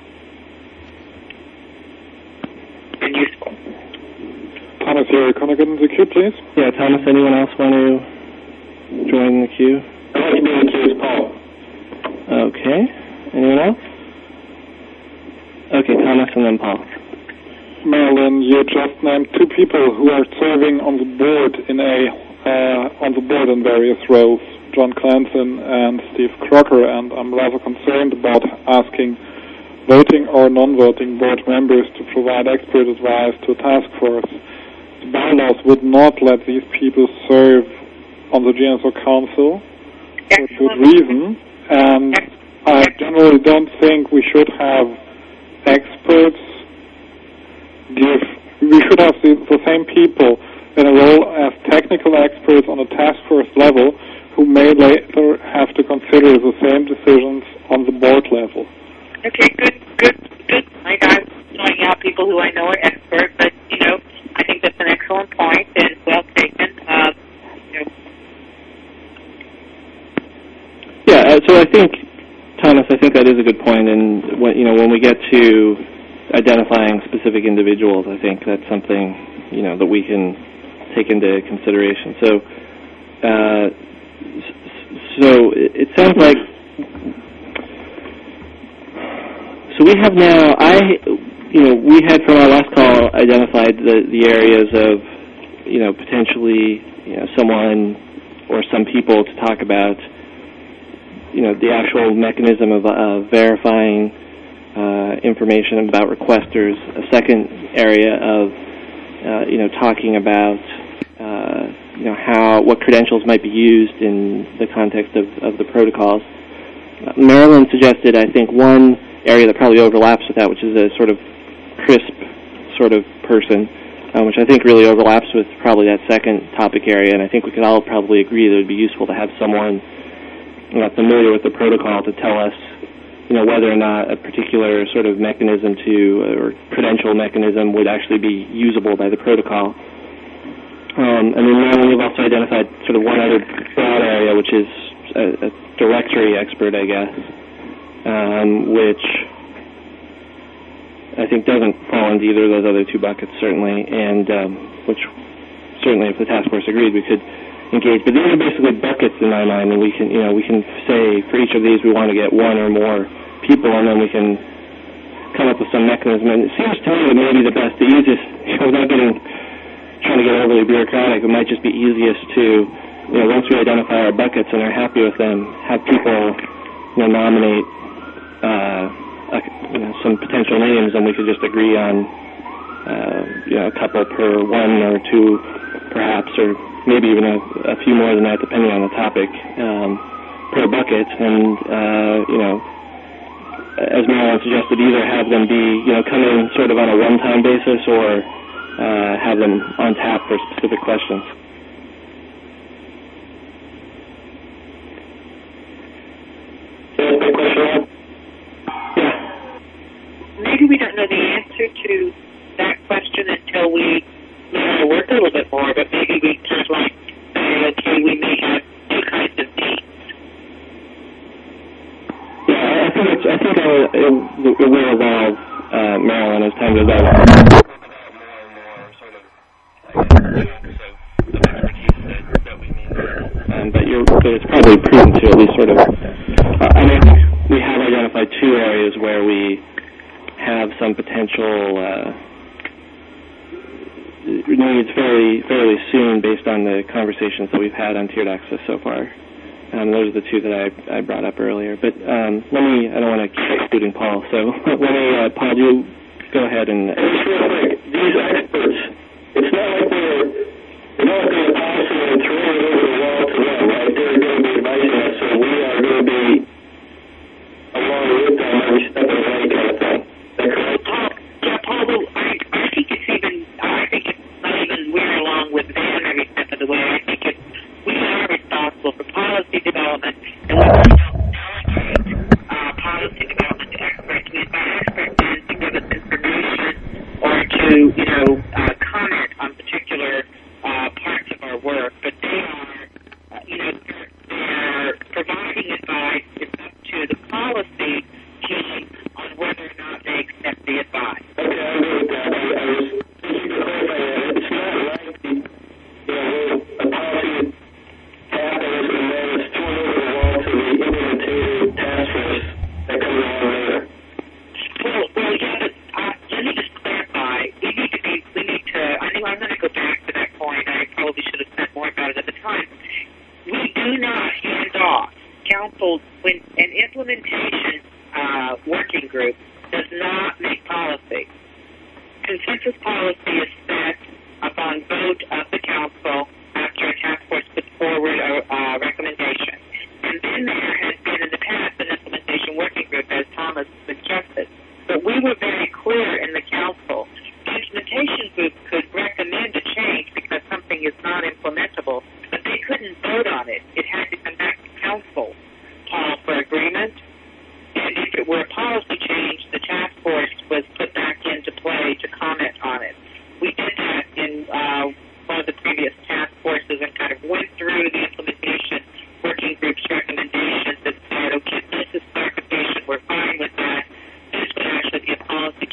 and useful. Thomas, here, can I get in the queue, please? Yeah, Thomas, anyone else want to join the queue? I'd like to be in the queue as Paul. Okay. Anyone else? Okay, Thomas and then Paul. Marilyn, you just named two people who are serving on the board in a uh, on the board in various roles, John Clanton and Steve Crocker, and I'm rather concerned about asking voting or non-voting board members to provide expert advice to a task force. The bylaws would not let these people serve on the G N S O Council for good reason, and I generally don't think we should have experts give, we should have the, the same people in a role as technical experts on a task force level who may later have to consider the same decisions on the board level. Okay, good, good, good. Like I'm throwing out people who I know are experts, but, you know, I think that's an excellent point and well taken. Um, you know. Yeah, uh, so I think, Thomas, I think that is a good point, and when, you know, when we get to identifying specific individuals, I think that's something, you know, that we can take into consideration. So, uh, so it sounds like, so we have now, I, you know, we had from our last call identified the, the areas of you know, potentially, you know, someone or some people to talk about, you know, the actual mechanism of uh, verifying uh, information about requesters. A second area of, uh, you know, talking about, uh, you know, how, what credentials might be used in the context of, of the protocols. Uh, Marilyn suggested, I think, one area that probably overlaps with that, which is a sort of crisp sort of person, um, which I think really overlaps with probably that second topic area, and I think we could all probably agree that it would be useful to have someone, you know, familiar with the protocol to tell us, you know, whether or not a particular sort of mechanism to, or credential mechanism would actually be usable by the protocol. Um, and then now we've also identified sort of one other broad area, which is a, a directory expert, I guess, um, which I think doesn't fall into either of those other two buckets, certainly, and um, which certainly, if the task force agreed, we could engage. But these are basically buckets in my mind, and we can, you know, we can say for each of these we want to get one or more people, and then we can come up with some mechanism. And it seems to me that maybe the best, the easiest, you know, without getting trying to get overly bureaucratic, it might just be easiest to, you know, once we identify our buckets and are happy with them, have people, you know, nominate uh, a, you know, some potential names, and we could just agree on, uh, you know, a couple per one or two, perhaps, or maybe even a, a few more than that, depending on the topic, um, per bucket, and, uh, you know, as Marilyn suggested, either have them be, you know, come in sort of on a one-time basis, or uh, have them on tap for specific questions. Yeah. Maybe we don't know the answer to that question until we learn to work a little bit more, but maybe we kind of like say, okay, we may have two kinds of needs. Yeah, I think it's, I think it will, it, it will evolve, uh, Marilyn, as time goes on. Um, but, you're, but it's probably prudent to at least sort of, uh, I mean, we have identified two areas where we have some potential uh, needs fairly, fairly soon based on the conversations that we've had on tiered access so far. Um, those are the two that I, I brought up earlier. But um, let me, I don't want to keep excluding Paul, so let me, uh, Paul, do you go ahead and... Just real quick, these experts, it's not like we're developing a policy and throwing it over the wall to them, right? They're going to be advising us, so we are going to be along with them every step of the way kind of thing. Is that correct? Paul, yeah, Paul, well, I, I think it's even, I think it's not even we're along with them every step of the way. I think it's, we are responsible for policy development, and we don't delegate uh, policy development to experts. We invite experts in to give us information or to, you know, uh, comment on particular uh, parts of our work, but they are, uh, you know, they're, they're providing advice. It's up to the policy team on whether or not they accept the advice. Okay, I agree with that. I, I was just to clarify that. It's not like the, you know, a policy happens and then it's thrown over the wall to the implementing task force that comes along later. Well, well, yeah, but uh, let me just clarify. We need to be, we need to, I know I'm going to go back to that point. I probably should have said more about it at the time. We do not hand off council when an implementation uh, working group does not make policy. Consensus policy is set upon vote of the council after a task force puts forward a uh, recommendation. And then there has been in the past an implementation working group, as Thomas suggested. But we were very clear in the council. The implementation group could recommend a change because something is not implementable, but they couldn't vote on it. It had to come back to council, Paul, for agreement. And if it were a policy change, the task force was put back into play to comment on it. We did that in uh, one of the previous task forces and kind of went through the implementation working group's recommendations that said, okay, this is clarification, we're fine with that. This would actually be a policy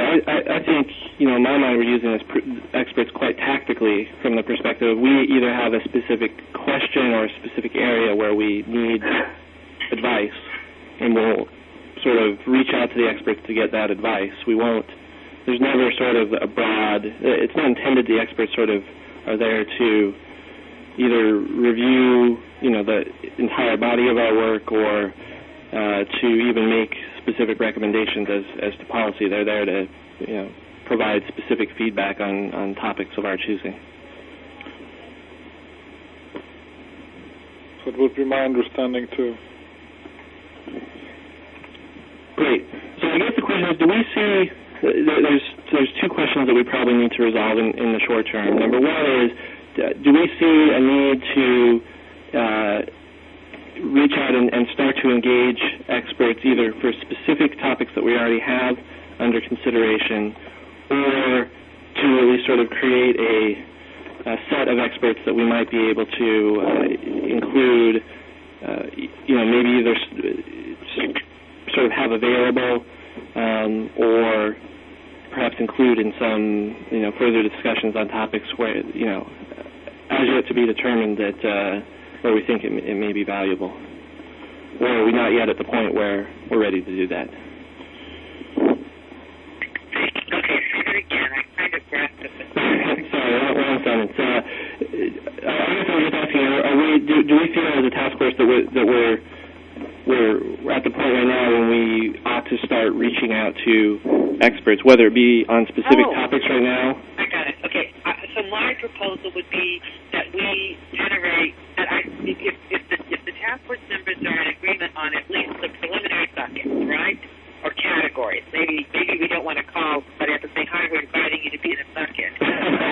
I, I, I think, you know, in my mind we're using as pr- experts quite tactically from the perspective of we either have a specific question or a specific area where we need advice, and we'll sort of reach out to the experts to get that advice. We won't, there's never sort of a broad, it's not intended the experts sort of are there to either review, you know, the entire body of our work or uh, to even make specific recommendations as, as to policy. They're there to, you know, provide specific feedback on, on topics of our choosing. That would be my understanding too. Great. So I guess the question is, do we see, there's there's two questions that we probably need to resolve in, in the short term. Number one is, do we see a need to uh, reach out and, and start to engage experts either for specific topics that we already have under consideration, or to at least sort of create a, a set of experts that we might be able to uh, include, uh, you know, maybe either sort of have available um, or perhaps include in some, you know, further discussions on topics where, you know, as yet to be determined that uh, where we think it, it may be valuable. Or are we not yet at the point where we're ready to do that? Okay, say that again. I kind of grasped it. Sorry, wrong sentence. Uh, I guess I was just asking, are we, do, do we feel as a task force that we're, that we're, we're at the point right now when we ought to start reaching out to experts, whether it be on specific oh. topics right now? I got it. Okay. Uh, so my proposal would be that we generate, that I, if, if, the, if the task force members are in agreement on at least the preliminary bucket, right, or categories. Maybe maybe we don't want to call, but have to say, hi, we're inviting you to be in a bucket. Uh,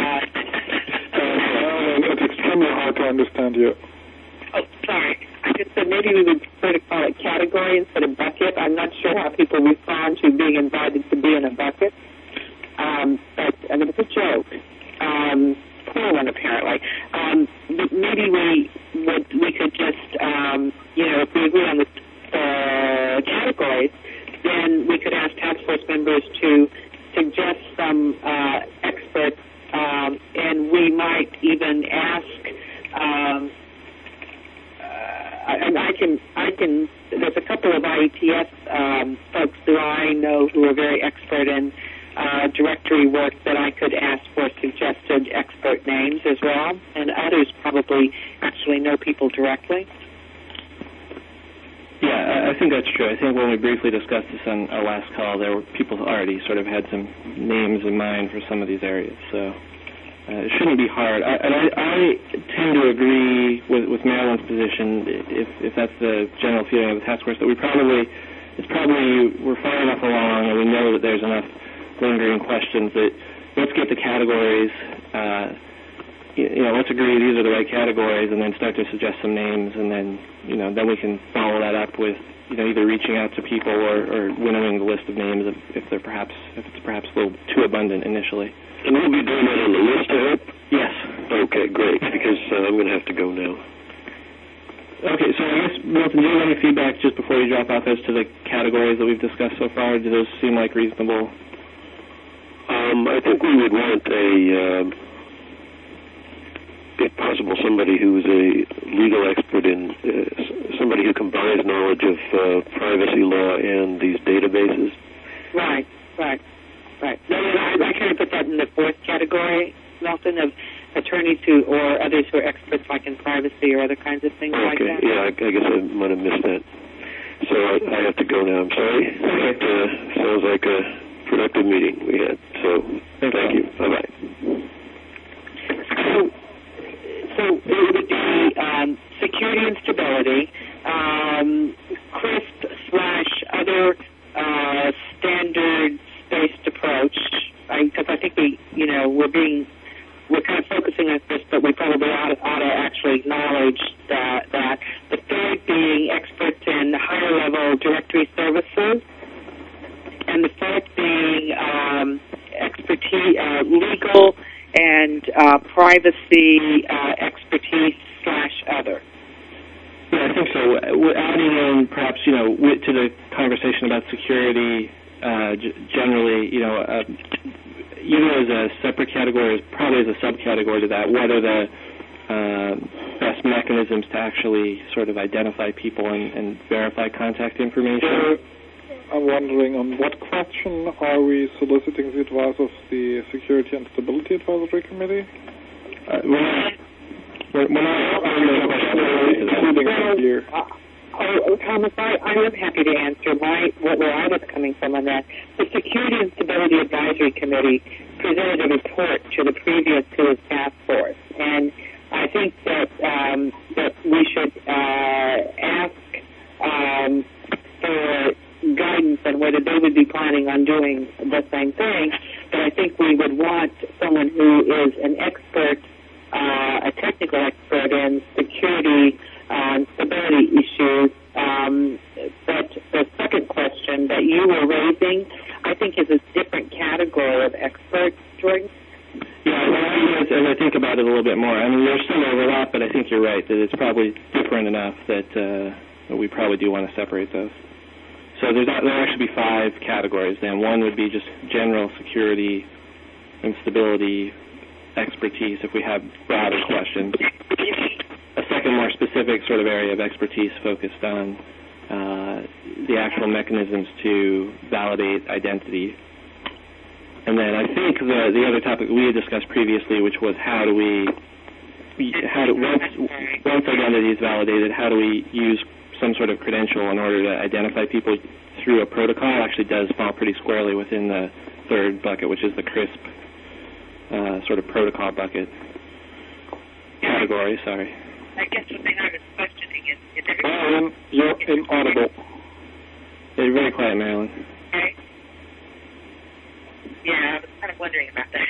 uh, it's extremely hard to understand you. Oh, sorry. I just said maybe we would prefer to call it category instead of bucket. I'm not sure how people respond to being invited to be in a bucket. Um, but I mean, it's a joke. Um, poor one, apparently. Um, maybe we would, we could just, um, you know, if we agree on the uh, categories, then we could ask task force members to suggest some uh, experts, um, and we might even ask. Um, uh, and I can, I can. There's a couple of I E T S um, folks who I know who are very expert in uh, directory work that I could ask for suggested expert names as well, and others probably actually know people directly. Yeah, I think that's true. I think when we briefly discussed this on our last call, there were people who already sort of had some names in mind for some of these areas, so uh, it shouldn't be hard. I, and I, I tend to agree with, with Marilyn's position, if, if that's the general feeling of the task force, that we probably, it's probably, we're far enough along and we know that there's enough lingering questions that let's get the categories, uh, you know, let's agree these are the right categories, and then start to suggest some names, and then, you know, then we can follow that up with, you know, either reaching out to people or, or winnowing the list of names if, if they're perhaps, if it's perhaps a little too abundant initially. And we'll be doing that on the list, I hope? Yes. Okay, great, because uh, I'm going to have to go now. Okay, so I guess, Milton, do you have any feedback just before you drop off as to the categories that we've discussed so far? Do those seem like reasonable? Um, I think we would want a... Uh, if possible, somebody who is a legal expert in, uh, somebody who combines knowledge of uh, privacy law and these databases. Right, right, right. No, no, I, I kind of put that in the fourth category, Milton, of attorneys who, or others who are experts like in privacy or other kinds of things okay. like that. Yeah, I, I guess I might have missed that. So I, I have to go now. I'm sorry. It uh, sounds like a productive meeting we had. So thank, thank you. Bye-bye. So, So it would be um, security and stability, um, CRISP slash other uh, standards-based approach, because I, I think we, you know, we're being, we're kind of focusing on this, but we probably ought, ought to actually acknowledge that, that. The third being experts in higher-level directory services, and the fourth being um, expertise, uh, legal and uh, privacy uh, expertise slash other. Yeah, I think so. We're adding in perhaps, you know, to the conversation about security uh, g- generally, you know, uh, either as a separate category or probably as a subcategory to that, what are the uh, best mechanisms to actually sort of identify people and, and verify contact information? I'm wondering, on what question are we soliciting the advice of the Security and Stability Advisory Committee? Uh, we're not, we're, we're not including that year. Oh, Thomas, I, I'm happy to answer my what, where I was coming from on that. The Security and Stability Advisory Committee presented a report to the previous to the task force, and I think that um, that we should uh, ask um, for guidance on whether they would be planning on doing the same thing. But I think we would want someone who is an expert, uh, a technical expert in security and stability issues. Um, but the second question that you were raising, I think, is a different category of experts, Jordan. Yeah, well, as, as I think about it a little bit more, I mean, there's some overlap, but I think you're right that it's probably different enough that, uh, that we probably do want to separate those. So there's not, there'll actually be five categories then. One would be just general security and stability expertise if we have broader questions. A second, more specific sort of area of expertise focused on uh, the actual mechanisms to validate identity. And then I think the the other topic we had discussed previously, which was how do we, how do, once, once identity is validated, how do we use some sort of credential in order to identify people through a protocol, actually does fall pretty squarely within the third bucket, which is the CRISP uh, sort of protocol bucket category. Sorry. I guess what I was questioning is, is Marilyn, you're inaudible. You're very quiet, Marilyn. Okay. Yeah, I was kind of wondering about that.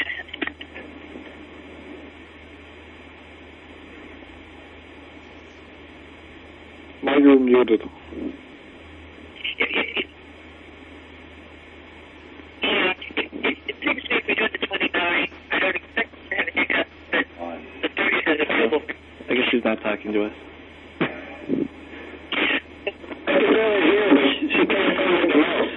Now you're muted. It, it, it, yeah, it, it, it seems to me if we do it to twenty-nine, I don't expect to have a hiccup, but the thirty is available. I guess she's not talking to us. I can really hear, but she, she can't say anything else.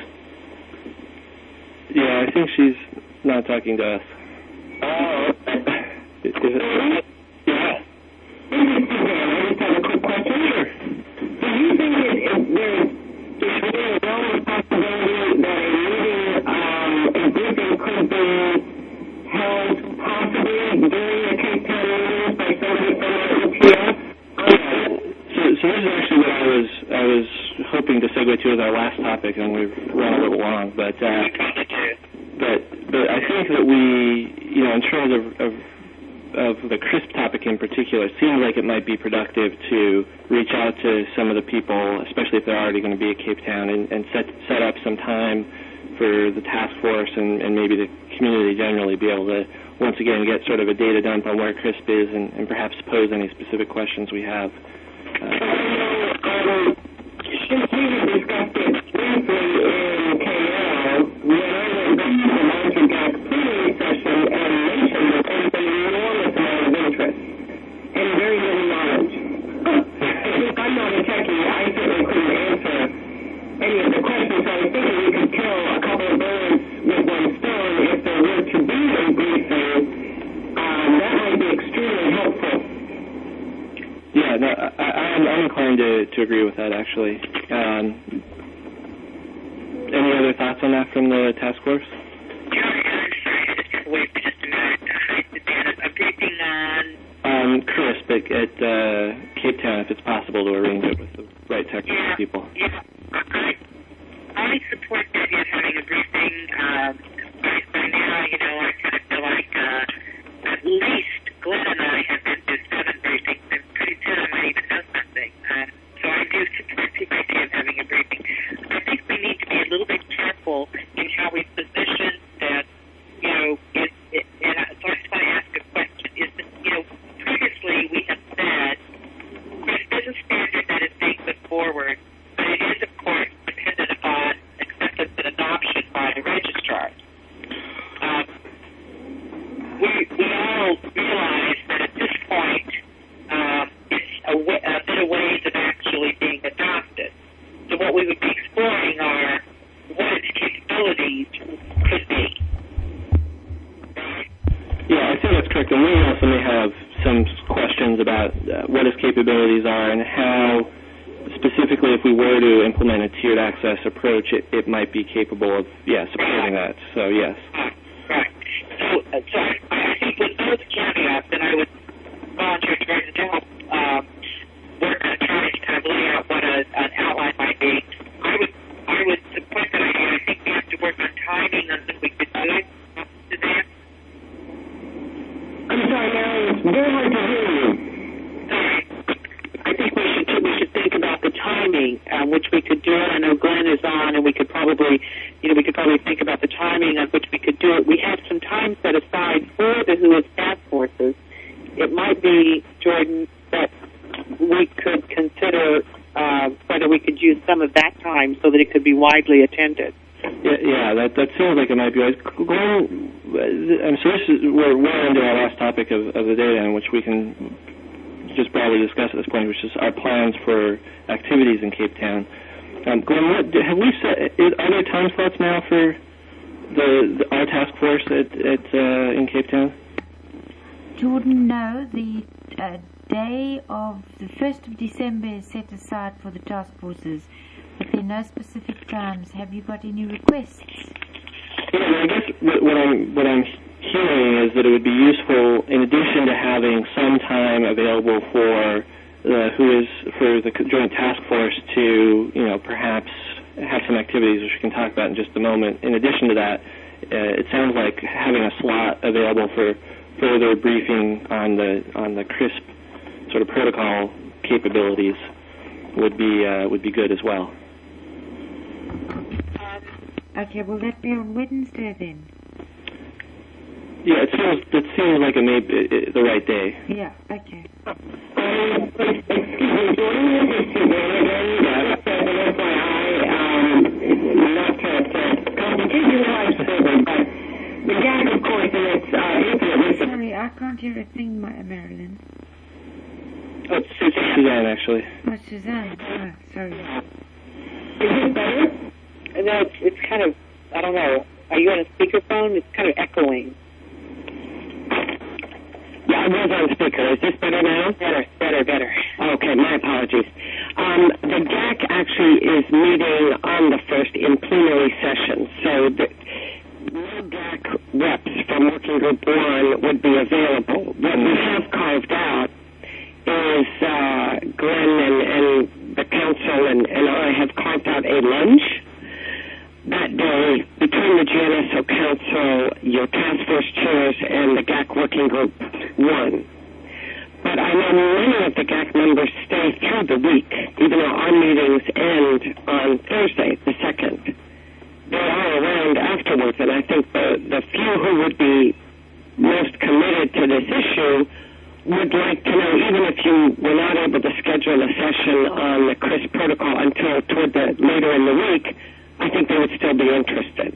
Yeah, I think she's not talking to us. Oh, okay. Is it? Yeah. I just have a quick question. Sure. Do you think it, it, there, there's really a real possibility that a meeting, um, a briefing could be held possibly during the Cape Town meetings by somebody from the E T S? So, so this is actually what I was I was hoping to segue to as our last topic, and we've run a little long. But uh, but but I think that we, you know, in terms of, of of the CRISP topic in particular, it seems like it might be productive to reach out to some of the people, especially if they're already going to be at Cape Town, and, and set set up some time for the task force and, and maybe the community generally be able to once again get sort of a data dump on where CRISP is and, and perhaps pose any specific questions we have. Uh, um, since we discussed it briefly in K L, when I went back to the Monterey plenary session and mentioned that there's an enormous amount of interest and very little knowledge. And since I'm not a techie, I certainly couldn't answer any of the questions, so I was thinking we could kill a couple of birds with one stone. If there were to be a briefing, um, that might be extremely helpful. Yeah, no, I, I'm, I'm inclined to, to agree with that, actually. Um, any other thoughts on that from the task force? Yeah, I'm sorry, I just have to wait for just a minute. I sit down a briefing on... Um, CRISP at, at uh, Cape Town, if it's possible to arrange it with the right technical yeah, people. Yeah, I, I support the idea of having a briefing. Um, by, by now, you know, I kind of feel like uh, at least Glenn and I have been to seven briefings, and pretty soon I might even know something. Um, so I do support the idea of having a briefing. I think we need to be a little bit careful in how we position that, you know, it, it, and I, so I just want to ask a question. Is that, you know, previously we have said there's a standard that is being put forward, but it is a some questions about uh, what its capabilities are and how, specifically, if we were to implement a tiered access approach, it, it might be capable of, yeah, supporting that. So, yes. Right. So, uh, so I think with those caveats, then I would volunteer Jordan to help uh, work on trying to kind of lay out what a, an outline might be. I would, I would support that idea. I think we have to work on timing on when we could do it. Suzanne? I'm sorry, Mary. It's very hard to hear you. Sorry. I think we should we should think about the timing on which we could do it. I know Glenn is on, and we could probably, you know, we could probably think about the timing on which we could do it. We have some time set aside for the W H O task forces. It might be, Jordan, that we could consider uh, whether we could use some of that time so that it could be widely attended. Yeah, yeah, that that seems like it might be right. Glenn, um, so this is, we're well into our last topic of, of the data, in which we can just broadly discuss at this point, which is our plans for activities in Cape Town. Um, Glenn, what, have we set? Is, are there time slots now for the, the our task force at, at uh, in Cape Town? Jordan, no. The uh, day of the first of December is set aside for the task forces, but there are no specific times. Have you got any requests? Yeah, well, I guess what, what I'm what I'm hearing is that it would be useful, in addition to having some time available for uh, who is for the joint task force to, you know, perhaps have some activities, which we can talk about in just a moment. In addition to that, uh, it sounds like having a slot available for further briefing on the on the CRISP sort of protocol capabilities would be uh, would be good as well. Okay, will that be on Wednesday then? Yeah, it seems it seems like it may be it, the right day. Yeah. Okay. Um, excuse me, Jordan, this is Suzanne again. Just as an F Y I, um, not to, to complicate your life further, but the G A C, of course, in its uh, infinite. Sorry, I can't hear a thing, Marilyn. Oh, it's Suzanne. Suzanne, actually. Oh, Suzanne. Oh, sorry. Is it better? No, it's, it's kind of, I don't know. Are you on a speakerphone? It's kind of echoing. Yeah, I was on speaker. Is this better now? Better, better, better. Okay, my apologies. Um, the G A C actually is meeting on the first in plenary session, so the no G A C reps from Working Group one would be available. What we have carved out is uh, Glenn and, and the council and, and I have carved out a lunch that day between the G N S O Council, your task force chairs, and the G A C Working Group one. But I know many of the G A C members stay through the week, even though our meetings end on Thursday, the second. They are around afterwards, and I think the, the few who would be most committed to this issue would like to know, even if you were not able to schedule a session on the CRISP protocol until toward the later in the week, I think they would still be interested.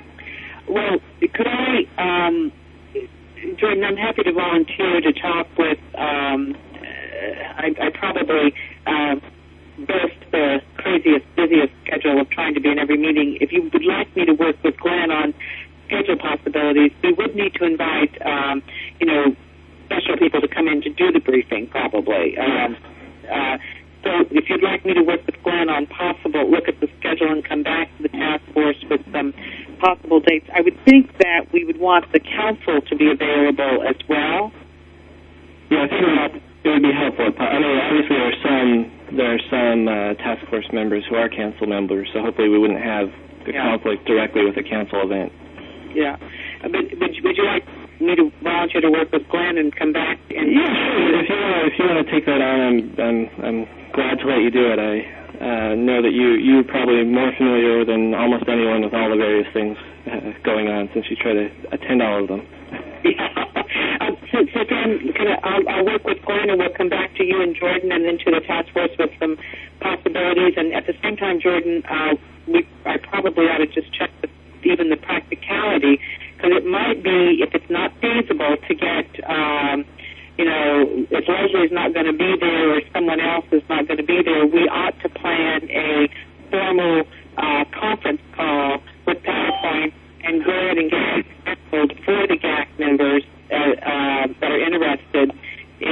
Well, could I, um, Jordan, I'm happy to volunteer to talk with, um, I, I probably uh, burst the craziest, busiest schedule of trying to be in every meeting. If you would like me to work with Glenn on schedule possibilities, we would need to invite, um, you know, special people to come in to do the briefing, probably. Um, uh, so if you'd like me to work with Glenn on possible, look at the schedule and come back to the task force with some possible dates, I would think that we would want the council to be available as well. Yeah, I think it would be helpful. I mean, obviously there are some there are some uh, task force members who are council members, so hopefully we wouldn't have the yeah. conflict directly with a council event. Yeah, but would, would you like me to volunteer to work with Glenn and come back? And yeah, sure. If you want, if you want to take that on, I'm I'm I'm glad to let you do it. I uh, know that you you're probably more familiar than almost anyone with all the various things uh, going on, since you try to attend all of them. Yeah. Uh, so, so then, can I, I'll, I'll work with Glenn, and we'll come back to you and Jordan, and then to the task force with some possibilities. And at the same time, Jordan, uh, we I probably ought to just check the, even the practicality, because it might be, if it's not feasible, to get, um, you know, if Leslie's not going to be there or someone else is not going to be there, we ought to plan a formal uh, conference call with PowerPoint and go ahead and get it scheduled for the G A C members uh, uh, that are interested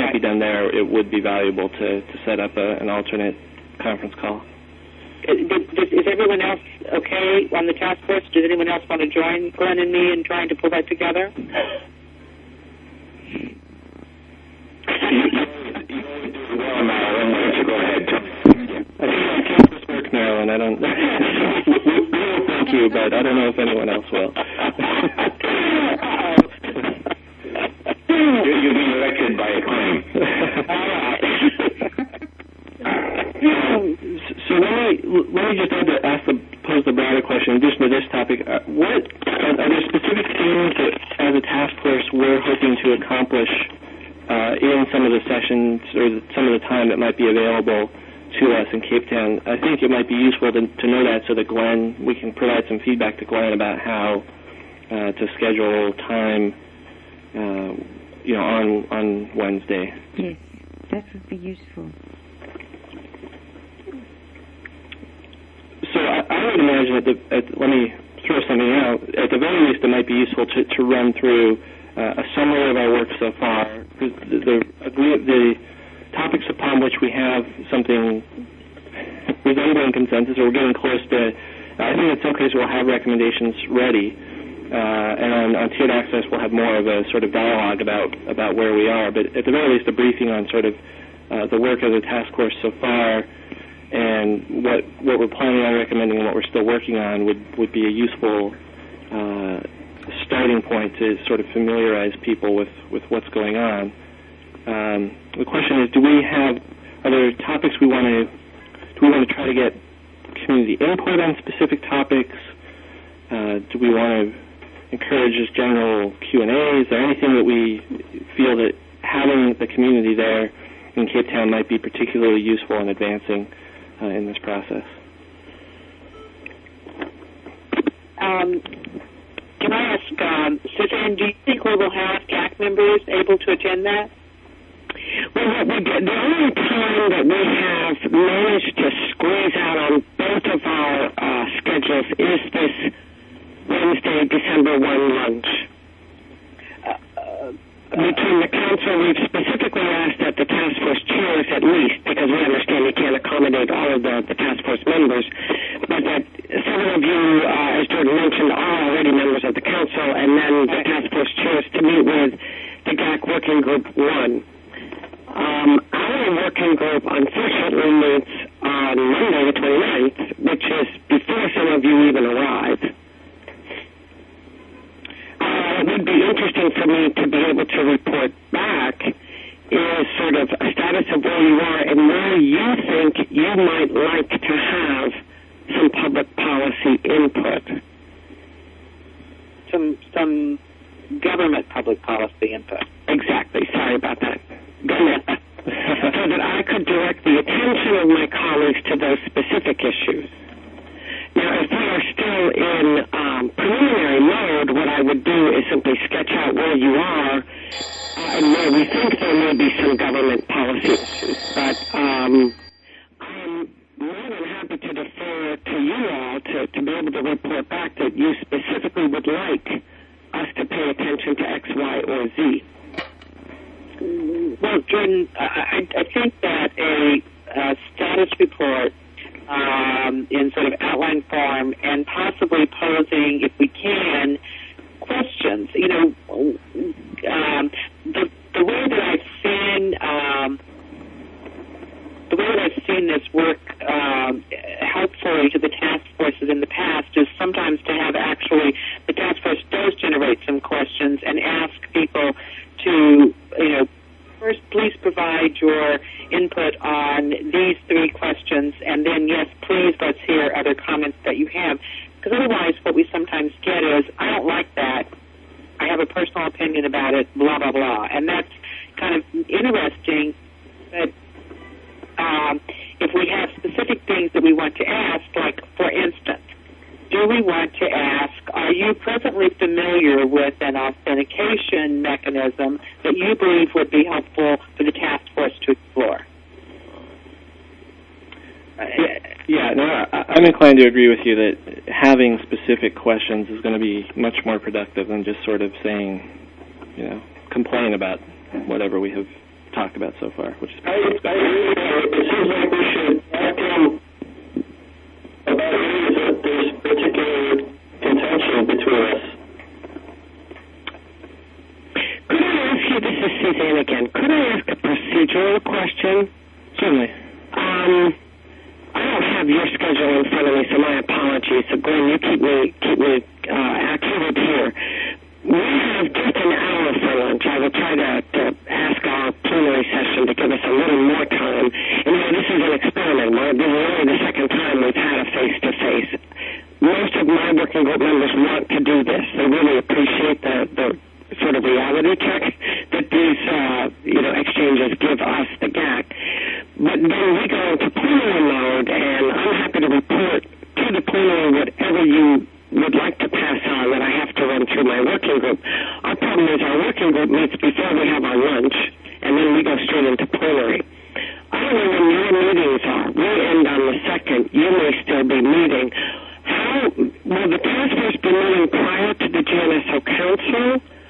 can't be done there, it would be valuable to, to set up a, an alternate conference call. Is, is everyone else okay on the task force? Does anyone else want to join Glenn and me in trying to pull that together? You always do well, Marilyn. Why don't you go ahead? I think this work, Marilyn. I don't. Thank you, but I don't know if anyone else will. You'll be elected by acclaim. So let me let me just ask the pose the broader question. In addition to this topic, uh, what are, are there specific things that, as a task force, we're hoping to accomplish uh, in some of the sessions or some of the time that might be available to us in Cape Town? I think it might be useful to, to know that so that Glenn, we can provide some feedback to Glenn about how uh, to schedule time, uh, you know, on on Wednesday. Yes, that would be useful. So I, I would imagine that, the, at, let me throw something out. At the very least, it might be useful to, to run through uh, a summary of our work so far. The, the, the topics upon which we have something resembling consensus, or we're getting close to, I think in some cases we'll have recommendations ready. Uh, and on, on tiered access, we'll have more of a sort of dialogue about, about where we are. But at the very least, a briefing on sort of uh, the work of the task force so far, and what what we're planning on recommending and what we're still working on would, would be a useful uh, starting point to sort of familiarize people with, with what's going on. Um, the question is, do we have, are there topics we want to, do we want to try to get community input on specific topics? Uh, do we want to encourage just general Q and A? Is there anything that we feel that having the community there in Cape Town might be particularly useful in advancing uh, in this process? Um, can I ask, um, Suzanne, do you think we will have C A C members able to attend that? Well, what we did, the only time that we have managed to squeeze out on both of our uh, schedules is this Wednesday, December first lunch. Uh, uh, between the council, we've specifically asked that the task force chairs at least, because we understand we can't accommodate all of the, the task force members, but that several of you, uh, as Jordan mentioned, are already members of the council, and then the task force chairs to meet with the G A C Working Group one. Um, our working group, unfortunately, meets on Monday the twenty-ninth, which is before some of you even arrive. Uh, it would be interesting for me to be able to report back is sort of a status of where you are and where you think you might like to have some public policy input. Some, some government public policy input. Exactly. Sorry about that. So that I could direct the attention of my colleagues to those specific issues. Now, if we are still in um, preliminary mode, what I would do is simply sketch out where you are uh, and where we think there may be some government policy issues. But um, I'm more than happy to defer to you all to, to be able to report back that you specifically would like us to pay attention to X, Y, or Z. Well, Jordan, I, I think that a, a status report um, in sort of outline form and possibly posing, if we can, questions. You know, um, the, the way that I've seen um, the way that I've seen this work um, helpfully to the task forces in the past is sometimes to have actually the task force does generate some questions and ask people to, you know, first, please provide your input on these three questions, and then, yes, please, let's hear other comments that you have. Because otherwise, what we sometimes get is, I don't like that. I have a personal opinion about it, blah, blah, blah. And that's kind of interesting, but um, if we have specific things that we want to ask, like, for instance, do we want to ask, are you presently familiar with an authentication mechanism that you believe would be helpful for the task force to explore? Yeah, no, I'm inclined to agree with you that having specific questions is going to be much more productive than just sort of saying, you know, complain about whatever we have talked about so far, which is I, I agree. It seems like we should act in about areas that there's particular contention between us. Could I ask you, this is Suzanne again, could I ask a procedural question? Certainly. Um, I don't have your schedule in front of me, so my apologies. So Glenn, you keep me keep me uh, accurate here. We have just an hour for lunch. I will try to, to ask our plenary session to give us a little more time. And you know, this is an experiment. We're, this is only the second time we've had a face-to-face. Most of my working group members want to do this. They really appreciate the, the sort of reality check that these uh, you know exchanges give us, the G A C. But then we go into plenary mode, and I'm happy to report to the plenary whatever you would like to pass on that I have to run through my working group. Our problem is our working group meets before we have our lunch, and then we go straight into plenary. I don't know when your meetings are. We end on the second. You may still be meeting. How will the task force be meeting prior to the G N S O Council,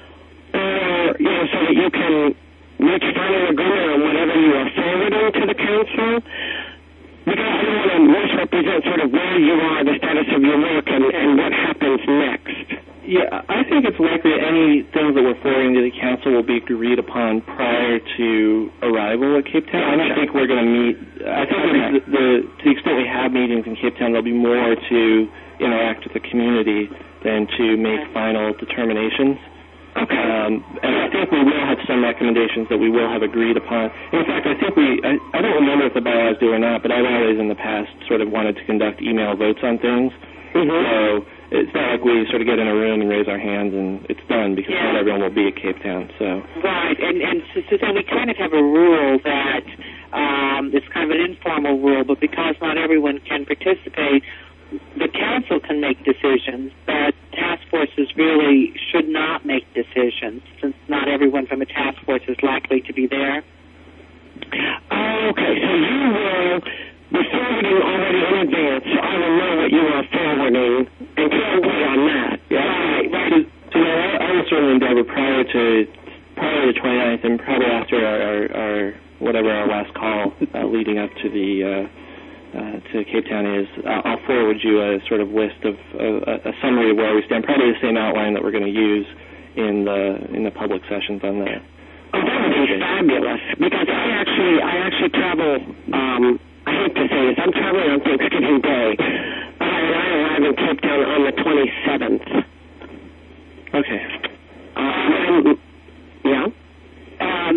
or you know, so that you can reach final agreement on whatever you are forwarding to the council? Because I don't want to misrepresent sort of where you are, the status of your work, and, and what happens next. Yeah, I think it's likely any things that we're forwarding to the council will be agreed upon prior to arrival at Cape Town. I don't think we're going to meet. I think okay. the, the, to the extent we have meetings in Cape Town, there'll be more to interact with the community than to make final determinations. Okay. Um, and I think we will have some recommendations that we will have agreed upon. In fact, I think we, I, I don't remember if the bylaws do or not, but I've always in the past sort of wanted to conduct email votes on things. Mm-hmm. So it's not like we sort of get in a room and raise our hands and it's done, because yeah. not everyone will be at Cape Town. So. Right, and, and so, so then we kind of have a rule that um, it's kind of an informal rule, but because not everyone can participate, the council can make decisions, but task forces really should not make decisions, since not everyone from a task force is likely to be there. Oh, okay, so you will be forwarding already in advance, so I will know what you are forwarding, and can agree on that. Yeah, right, right. So, you know, I, I would certainly endeavor prior to prior to the twenty-ninth, and probably after our, our, our whatever our last call uh, leading up to the uh, Uh, to Cape Town is, uh, I'll forward you a sort of list of uh, a summary of where we stand, probably the same outline that we're going to use in the in the public sessions on the. Oh, that would be fabulous, because I actually I actually travel. Um, I hate to say this, I'm traveling on Thanksgiving Day, uh, and I arrive in Cape Town on the twenty-seventh. Okay. Um, and, yeah. Um,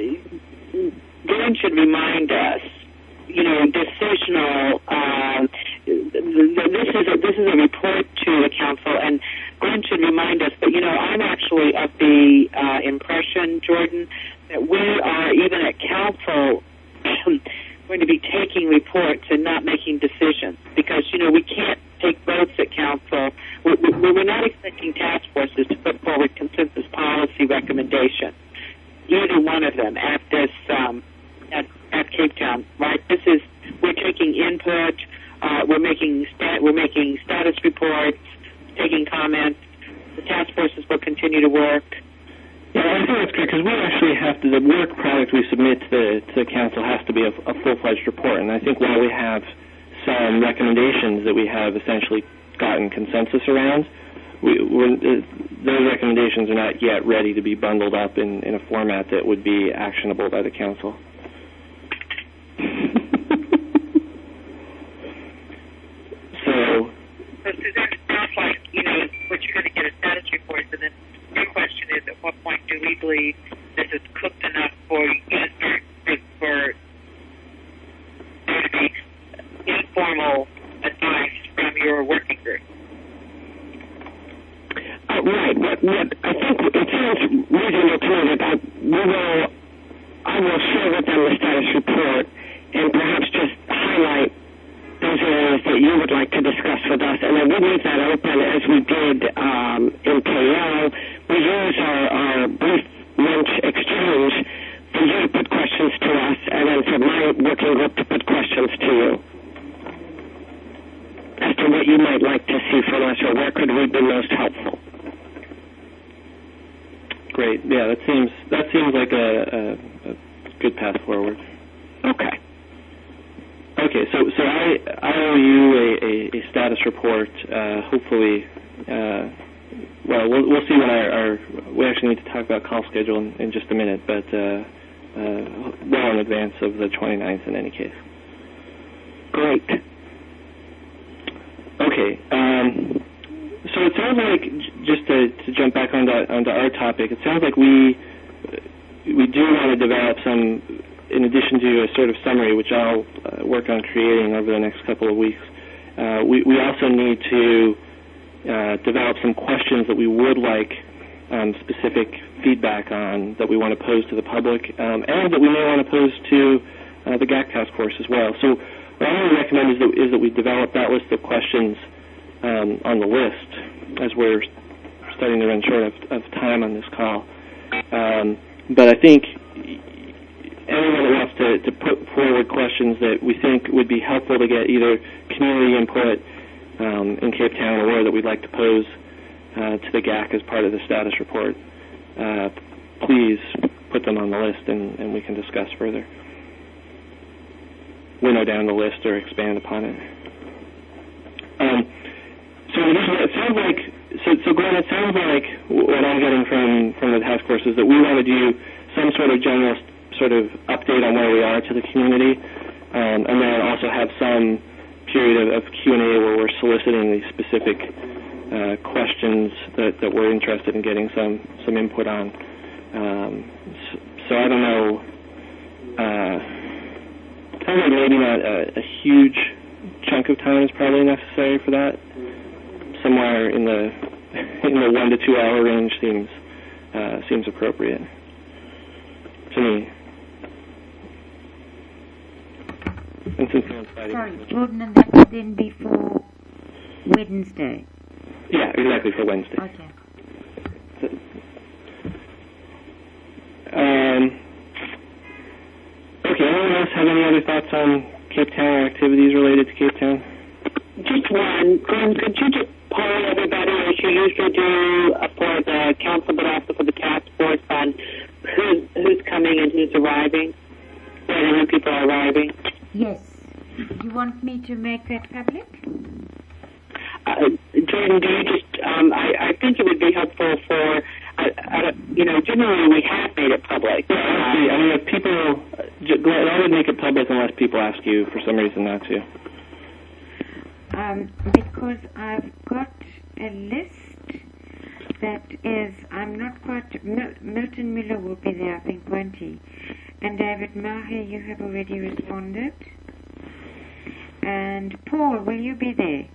Glenn should remind us. You know, decisional. Um, this is a, this is a report to the council, and Glenn should remind us. But you know, I'm actually of the uh, impression, Jordan, that we are even at council going to be taking reports and not making decisions, because you know we can't take votes at council. We're, we're not expecting task forces to put forward consensus policy recommendations, either one of them at this. Um, At, at Cape Town, right? This is we're taking input, uh, we're making stat, we're making status reports, taking comments. The task forces will continue to work. Yeah, I think that's great, because we actually have to. The work product we submit to the to the council has to be a, a full-fledged report, and I think while we have some recommendations that we have essentially gotten consensus around, we, we're, those recommendations are not yet ready to be bundled up in, in a format that would be actionable by the council. So, so Suzanne, it sounds like, you know, what you're going to get is status reports, and then your question is, at what point do we believe this is cooked enough for, you know, for, for there to be informal advice from your working group? Uh, right. What, what I think it sounds reasonable to me that I, we will, I will share with them the status report, and perhaps just highlight those areas that you would like to discuss with us. And then we leave that open as we did um, in K L. We use our, our brief lunch exchange for you to put questions to us, and then for my working group to put questions to you as to what you might like to see from us, or where could we be most helpful. Great. Yeah, that seems that seems like a, a, a good forward. Okay. Okay, so so I I owe you a, a, a status report. Uh, hopefully, uh, well, we'll we'll see when our, our we actually need to talk about call schedule in, in just a minute, but uh, uh, well in advance of the twenty-ninth in any case. Great. Okay. Um, so it sounds like, just to, to jump back onto onto our topic, it sounds like we we do want to develop some, in addition to a sort of summary, which I'll uh, work on creating over the next couple of weeks. Uh, we we also need to uh, develop some questions that we would like um, specific feedback on, that we want to pose to the public, um, and that we may want to pose to uh, the G A C task force as well. So what I would recommend is that, is that we develop that list of questions um, on the list as we're starting to run short of, of time on this call. Um, but I think anyone that wants to, to put forward questions that we think would be helpful to get either community input um, in Cape Town, or that we'd like to pose uh, to the G A C as part of the status report, uh, please put them on the list and, and we can discuss further. Winnow down the list or expand upon it. Um, so it sounds like, so, so Glenn, it sounds like what I'm getting from, from the task force is that we want to do some sort of general sort of update on where we are to the community, um, and then also have some period of, of Q and A where we're soliciting these specific uh, questions that, that we're interested in getting some, some input on. Um, so, so I don't know, uh, sounds like maybe not a, a huge chunk of time is probably necessary for that. Somewhere in the in the one to two hour range seems uh, seems appropriate to me. And since Sorry, Jordan, and that would then be for Wednesday. Yeah, exactly, for Wednesday. Okay. So, um. Okay, anyone else have any other thoughts on Cape Town or activities related to Cape Town? Just one. Glenn, could you just poll everybody, as you usually do, uh, for the council, but also for the task force, on who's, who's coming and who's arriving? When and when people are arriving? Yes. Do you want me to make that public? Uh, Jordan, do you just, um, I, I think it would be helpful for, uh, uh, you know, generally we have made it public. Yeah, I see. I mean, if people, uh, I would make it public unless people ask you for some reason not to. Um, because I've got a list that is, I'm not quite, Mil- Milton Miller will be there, I think, won't he? And David Maher, you have already responded. And Paul, will you be there?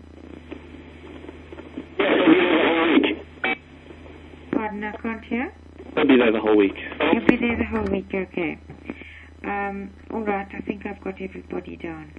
Yes, I'll be there the whole week. Pardon, I can't hear? I'll be there the whole week. You'll be there the whole week, okay. Um, all right, I think I've got everybody down.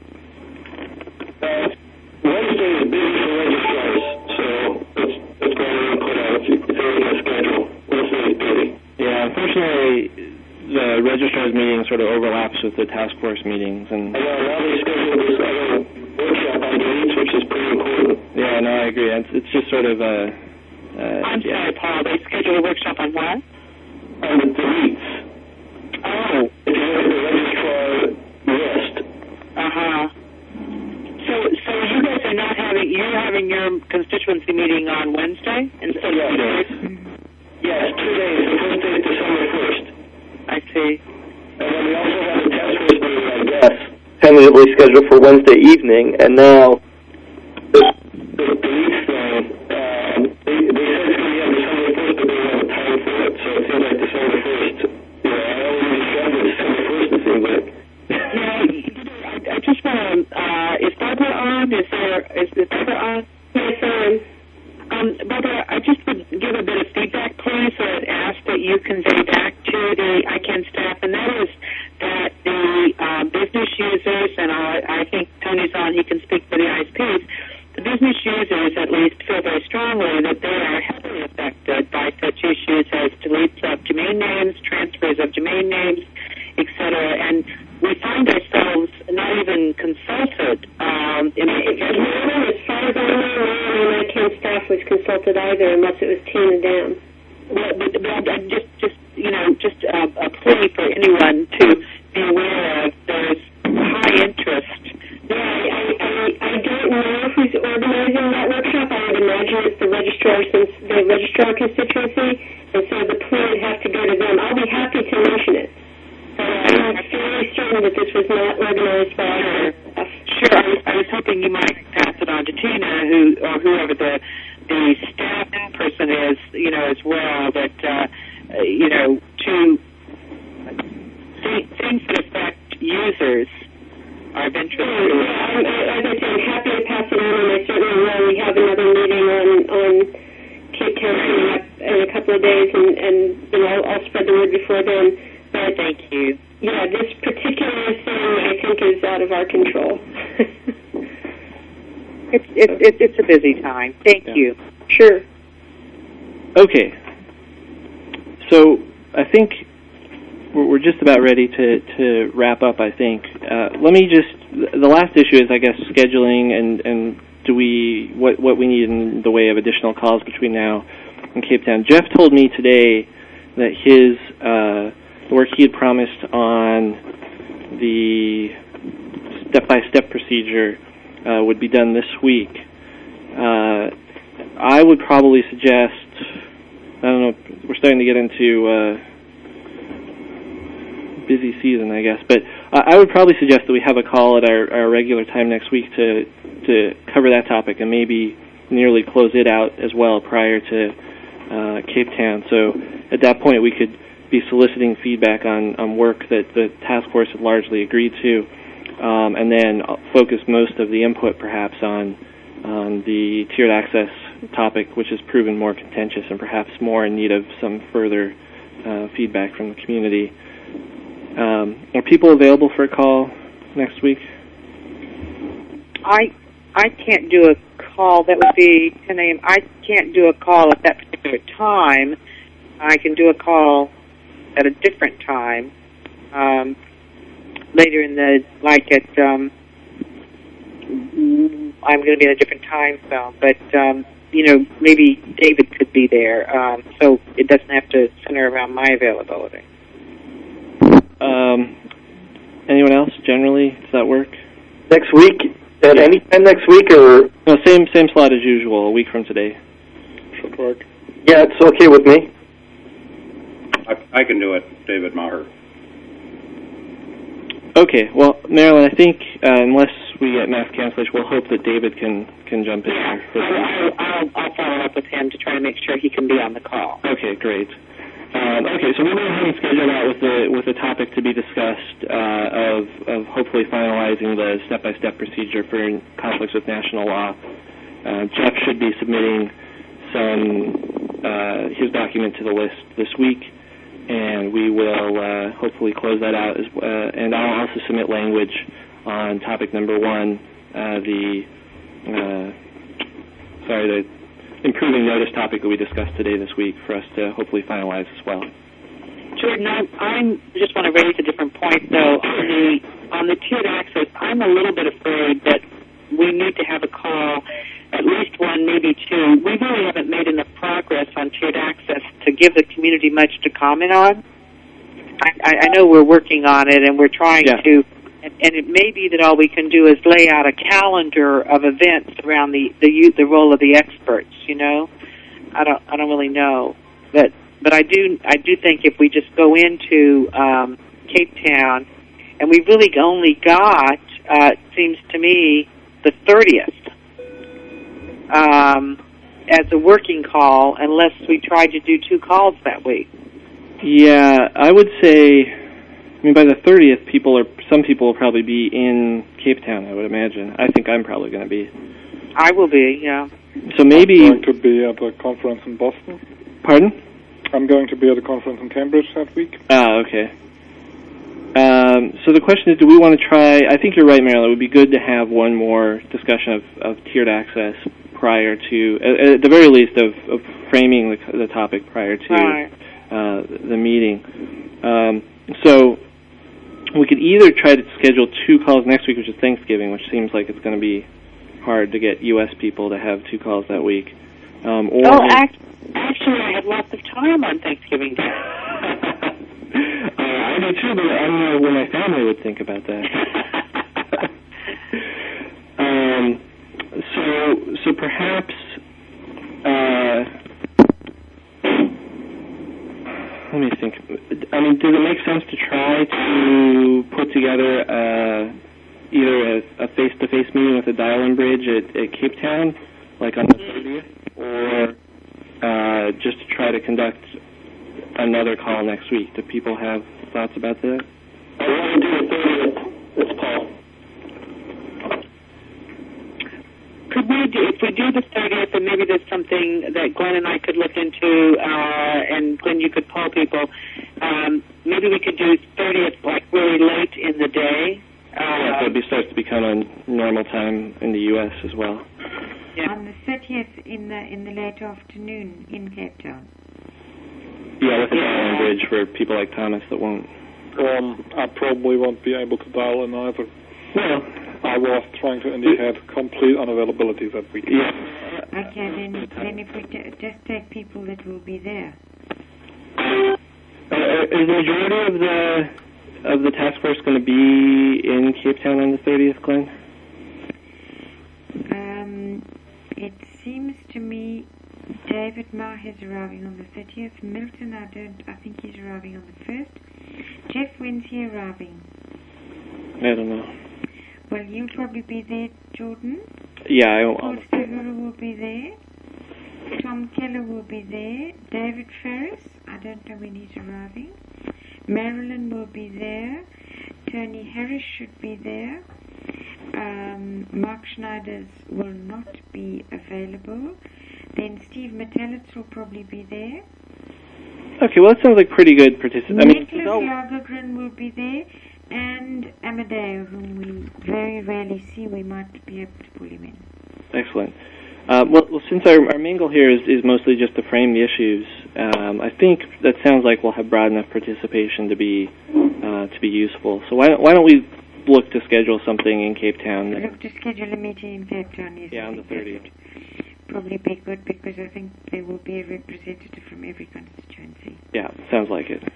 Uh, Wednesday is busy for registrars, so let's, let's go ahead and put out if you if you're in the schedule. Wednesday is busy. Yeah, unfortunately, the registrars meeting sort of overlaps with the task force meetings, and I know, now they scheduled this other workshop on deletes, which is pretty important. yeah, no, I agree. It's, it's just sort of a. Uh, I'm yeah. sorry, Paul, they scheduled a workshop on what? On the deletes. Oh. If you look at the registrar list. Uh-huh. So, so you guys are not having, you're having your constituency meeting on Wednesday instead of Yes. Thursday? Yes, two days. The first day is December first. I see. And then we also have the task force meeting, I guess, tentatively scheduled for Wednesday evening, and now the, the deletes thing, um, they, they said it's going to be on December first, but they don't have a time for it, so it seems like December first. You know, I always schedule December first, it seems like. Yeah, I, I just want to, uh, is Barbara on? Is there, is, is Barbara on? Yes, um, Um, Barbara, I just would give a bit of feedback, please, or ask that you convey back to the I C A N staff, and that is that the uh, business users, and I, I think Tony's on, he can speak for the I S Ps, the business users at least feel very strongly that they are heavily affected by such issues as deletes of domain names, transfers of domain names, et cetera, and we find ourselves not even consulted. Um, in a, as far as I know, no one on I C A N staff was consulted either, unless it was Tina down. Well, but, but I'm just, just you know, just a, a plea for anyone to strong constituency, and so the plea would have to go to them. I'll be happy to mention it. But I'm fairly certain that this was not organized by her. Sure, I was, I was hoping you might pass it on to Tina, who or whoever the the staff person is, you know, as well. That uh, you know, to th- things that affect users are of interest. Yeah, I'm, as I say, I'm happy to pass it on, and I certainly will. We have another meeting on on Cape Town coming up in a couple of days, and and you know, I'll, I'll spread the word before then. But thank you. Yeah, this particular thing I think is out of our control. it's it's it's a busy time. Thank yeah. you. Sure. Okay. So I think we're, we're just about ready to, to wrap up, I think. Uh, let me just, the last issue is, I guess, scheduling and, and do we, what, what we need in the way of additional calls between now and Cape Town. Jeff told me today that his, uh, the work he had promised on the step-by-step procedure uh, would be done this week. Uh, I would probably suggest, I don't know, we're starting to get into uh, busy season, I guess, but uh, I would probably suggest that we have a call at our, our regular time next week to to cover that topic and maybe nearly close it out as well prior to uh, Cape Town. So at that point we could be soliciting feedback on, on work that the task force had largely agreed to, um, and then focus most of the input perhaps on on the tiered access topic, which has proven more contentious and perhaps more in need of some further uh, feedback from the community. Um, are people available for a call next week? I I can't do a call. That would be ten a.m. I can't do a call at that particular time. I can do a call at a different time, um, later in the, like at, um, I'm going to be in a different time zone, but, um, you know, maybe David could be there, um, so it doesn't have to center around my availability. Um, anyone else, generally? Does that work? Next week? At any time next week, or? No, same, same slot as usual, a week from today. Should work. Yeah, it's okay with me. I, I can do it, David Maher. Okay, well, Marilyn, I think uh, unless we get mass cancellation, we'll hope that David can, can jump in Yeah, here. I'll, I'll, I'll follow up with him to try to make sure he can be on the call. Okay, great. Um, okay, so we'll go ahead and schedule that with the with the topic to be discussed uh, of of hopefully finalizing the step-by-step procedure for conflicts with national law. Uh, Jeff should be submitting some uh, his document to the list this week, and we will uh, hopefully close that out. As, uh, and I'll also submit language on topic number one, uh, the uh, sorry the. improving notice topic that we discussed today this week for us to hopefully finalize as well. Jordan, I I'm, just want to raise a different point, though. On the, on the tiered access, I'm a little bit afraid that we need to have a call, at least one, maybe two. We really haven't made enough progress on tiered access to give the community much to comment on. I, I know we're working on it, and we're trying yeah. to, and, and it may be that all we can do is lay out a calendar of events around the the, the role of the experts. You know, I don't I don't really know, but but I do I do think if we just go into um, Cape Town, and we really only got uh, it seems to me the thirtieth um, as a working call, unless we tried to do two calls that week. Yeah, I would say. I mean, by the thirtieth, people are. Some people will probably be in Cape Town. I would imagine. I think I'm probably going to be. I will be. Yeah. So maybe. I'm going to be at a conference in Boston. Pardon? I'm going to be at a conference in Cambridge that week. Ah, okay. Um, so the question is, do we want to try? I think you're right, Marilyn. It would be good to have one more discussion of, of tiered access prior to, at, at the very least, of, of framing the, the topic prior to right. uh, the meeting. Um, so we could either try to schedule two calls next week, which is Thanksgiving, which seems like it's going to be hard to get U S people to have two calls that week. Um, or oh, act- actually, I have lots of time on Thanksgiving Day. uh, I do too, but I don't know what my family would think about that. um, so, so perhaps, uh, together uh, either a, a face-to-face meeting with the Dial-In Bridge at, at Cape Town, like on the thirtieth, or uh, just to try to conduct another call next week. Do people have thoughts about that? I want to do the thirtieth. It's Paul. Could we do, if we do the thirtieth, and maybe there's something that Glenn and I could look into, uh, and Glenn, you could poll people, um, maybe we could do thirtieth like really late in the day. Uh, yeah, so it be, starts to become a normal time in the U S as well. Yeah. On the thirtieth in the in the late afternoon in Cape Town. Yeah, with the Dial-In Bridge for people like Thomas that won't. Um, I probably won't be able to dial in either. Well, I was trying to indicate complete unavailability that week. Yeah. Okay, then then if we t- just take people that will be there. Uh, is the majority of the of the task force going to be in Cape Town on the thirtieth, Glenn? Um, it seems to me David Marr is arriving on the thirtieth. Milton, I don't. I think he's arriving on the first. Jeff, when's he arriving? I don't know. Well, you'll probably be there, Jordan. Yeah, I won't. Paul Segura will be there. Tom Keller will be there. David Ferris, I don't know when he's arriving. Marilyn will be there. Tony Harris should be there. Um, Mark Schneiders will not be available. Then Steve Metellitz will probably be there. Okay, well, that sounds like pretty good participation. I mean, Nicholas Lagergren will be there, and Amadeo, whom we very rarely see, we might be able to pull him in. Excellent. Uh, well, well, since our, our main goal here is, is mostly just to frame the issues, um, I think that sounds like we'll have broad enough participation to be uh, to be useful. So why don't, why don't we look to schedule something in Cape Town? Look to schedule a meeting in Cape Town, yes. Yeah, on the thirtieth. Probably be good because I think there will be a representative from every constituency. Yeah, sounds like it.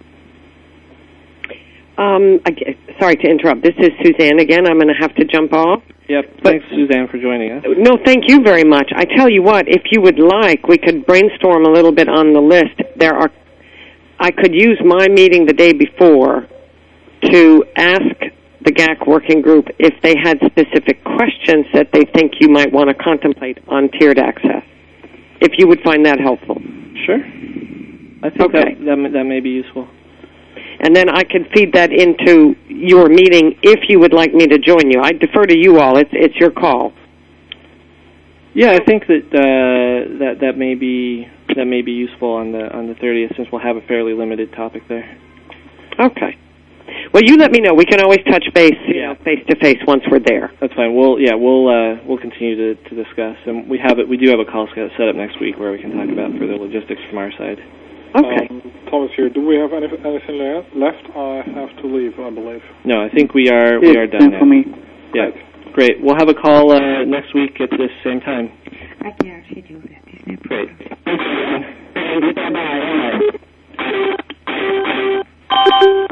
Um, I, sorry to interrupt. This is Suzanne again. I'm going to have to jump off. Yep. But, thanks, Suzanne, for joining us. No, thank you very much. I tell you what, if you would like, we could brainstorm a little bit on the list. There are, I could use my meeting the day before to ask the G A C working group if they had specific questions that they think you might want to contemplate on tiered access, if you would find that helpful. Sure. I think okay. that, that, that may be useful. And then I can feed that into your meeting if you would like me to join you. I defer to you all. It's it's your call. Yeah, I think that uh, that that may be that may be useful on the on the thirtieth, since we'll have a fairly limited topic there. Okay. Well, you let me know. We can always touch base, you yeah. know, face to face once we're there. That's fine. We'll yeah we'll uh, we'll continue to, to discuss, and we have it. We do have a call set up next week where we can talk about further logistics from our side. Okay. Um, Thomas here. Do we have any, anything left? I have to leave, I believe. No, I think we are we are done now. For me. Yeah. Great. We'll have a call uh, next week at this same time. I can schedule that. There's no problem. Great. Thanks. Bye-bye.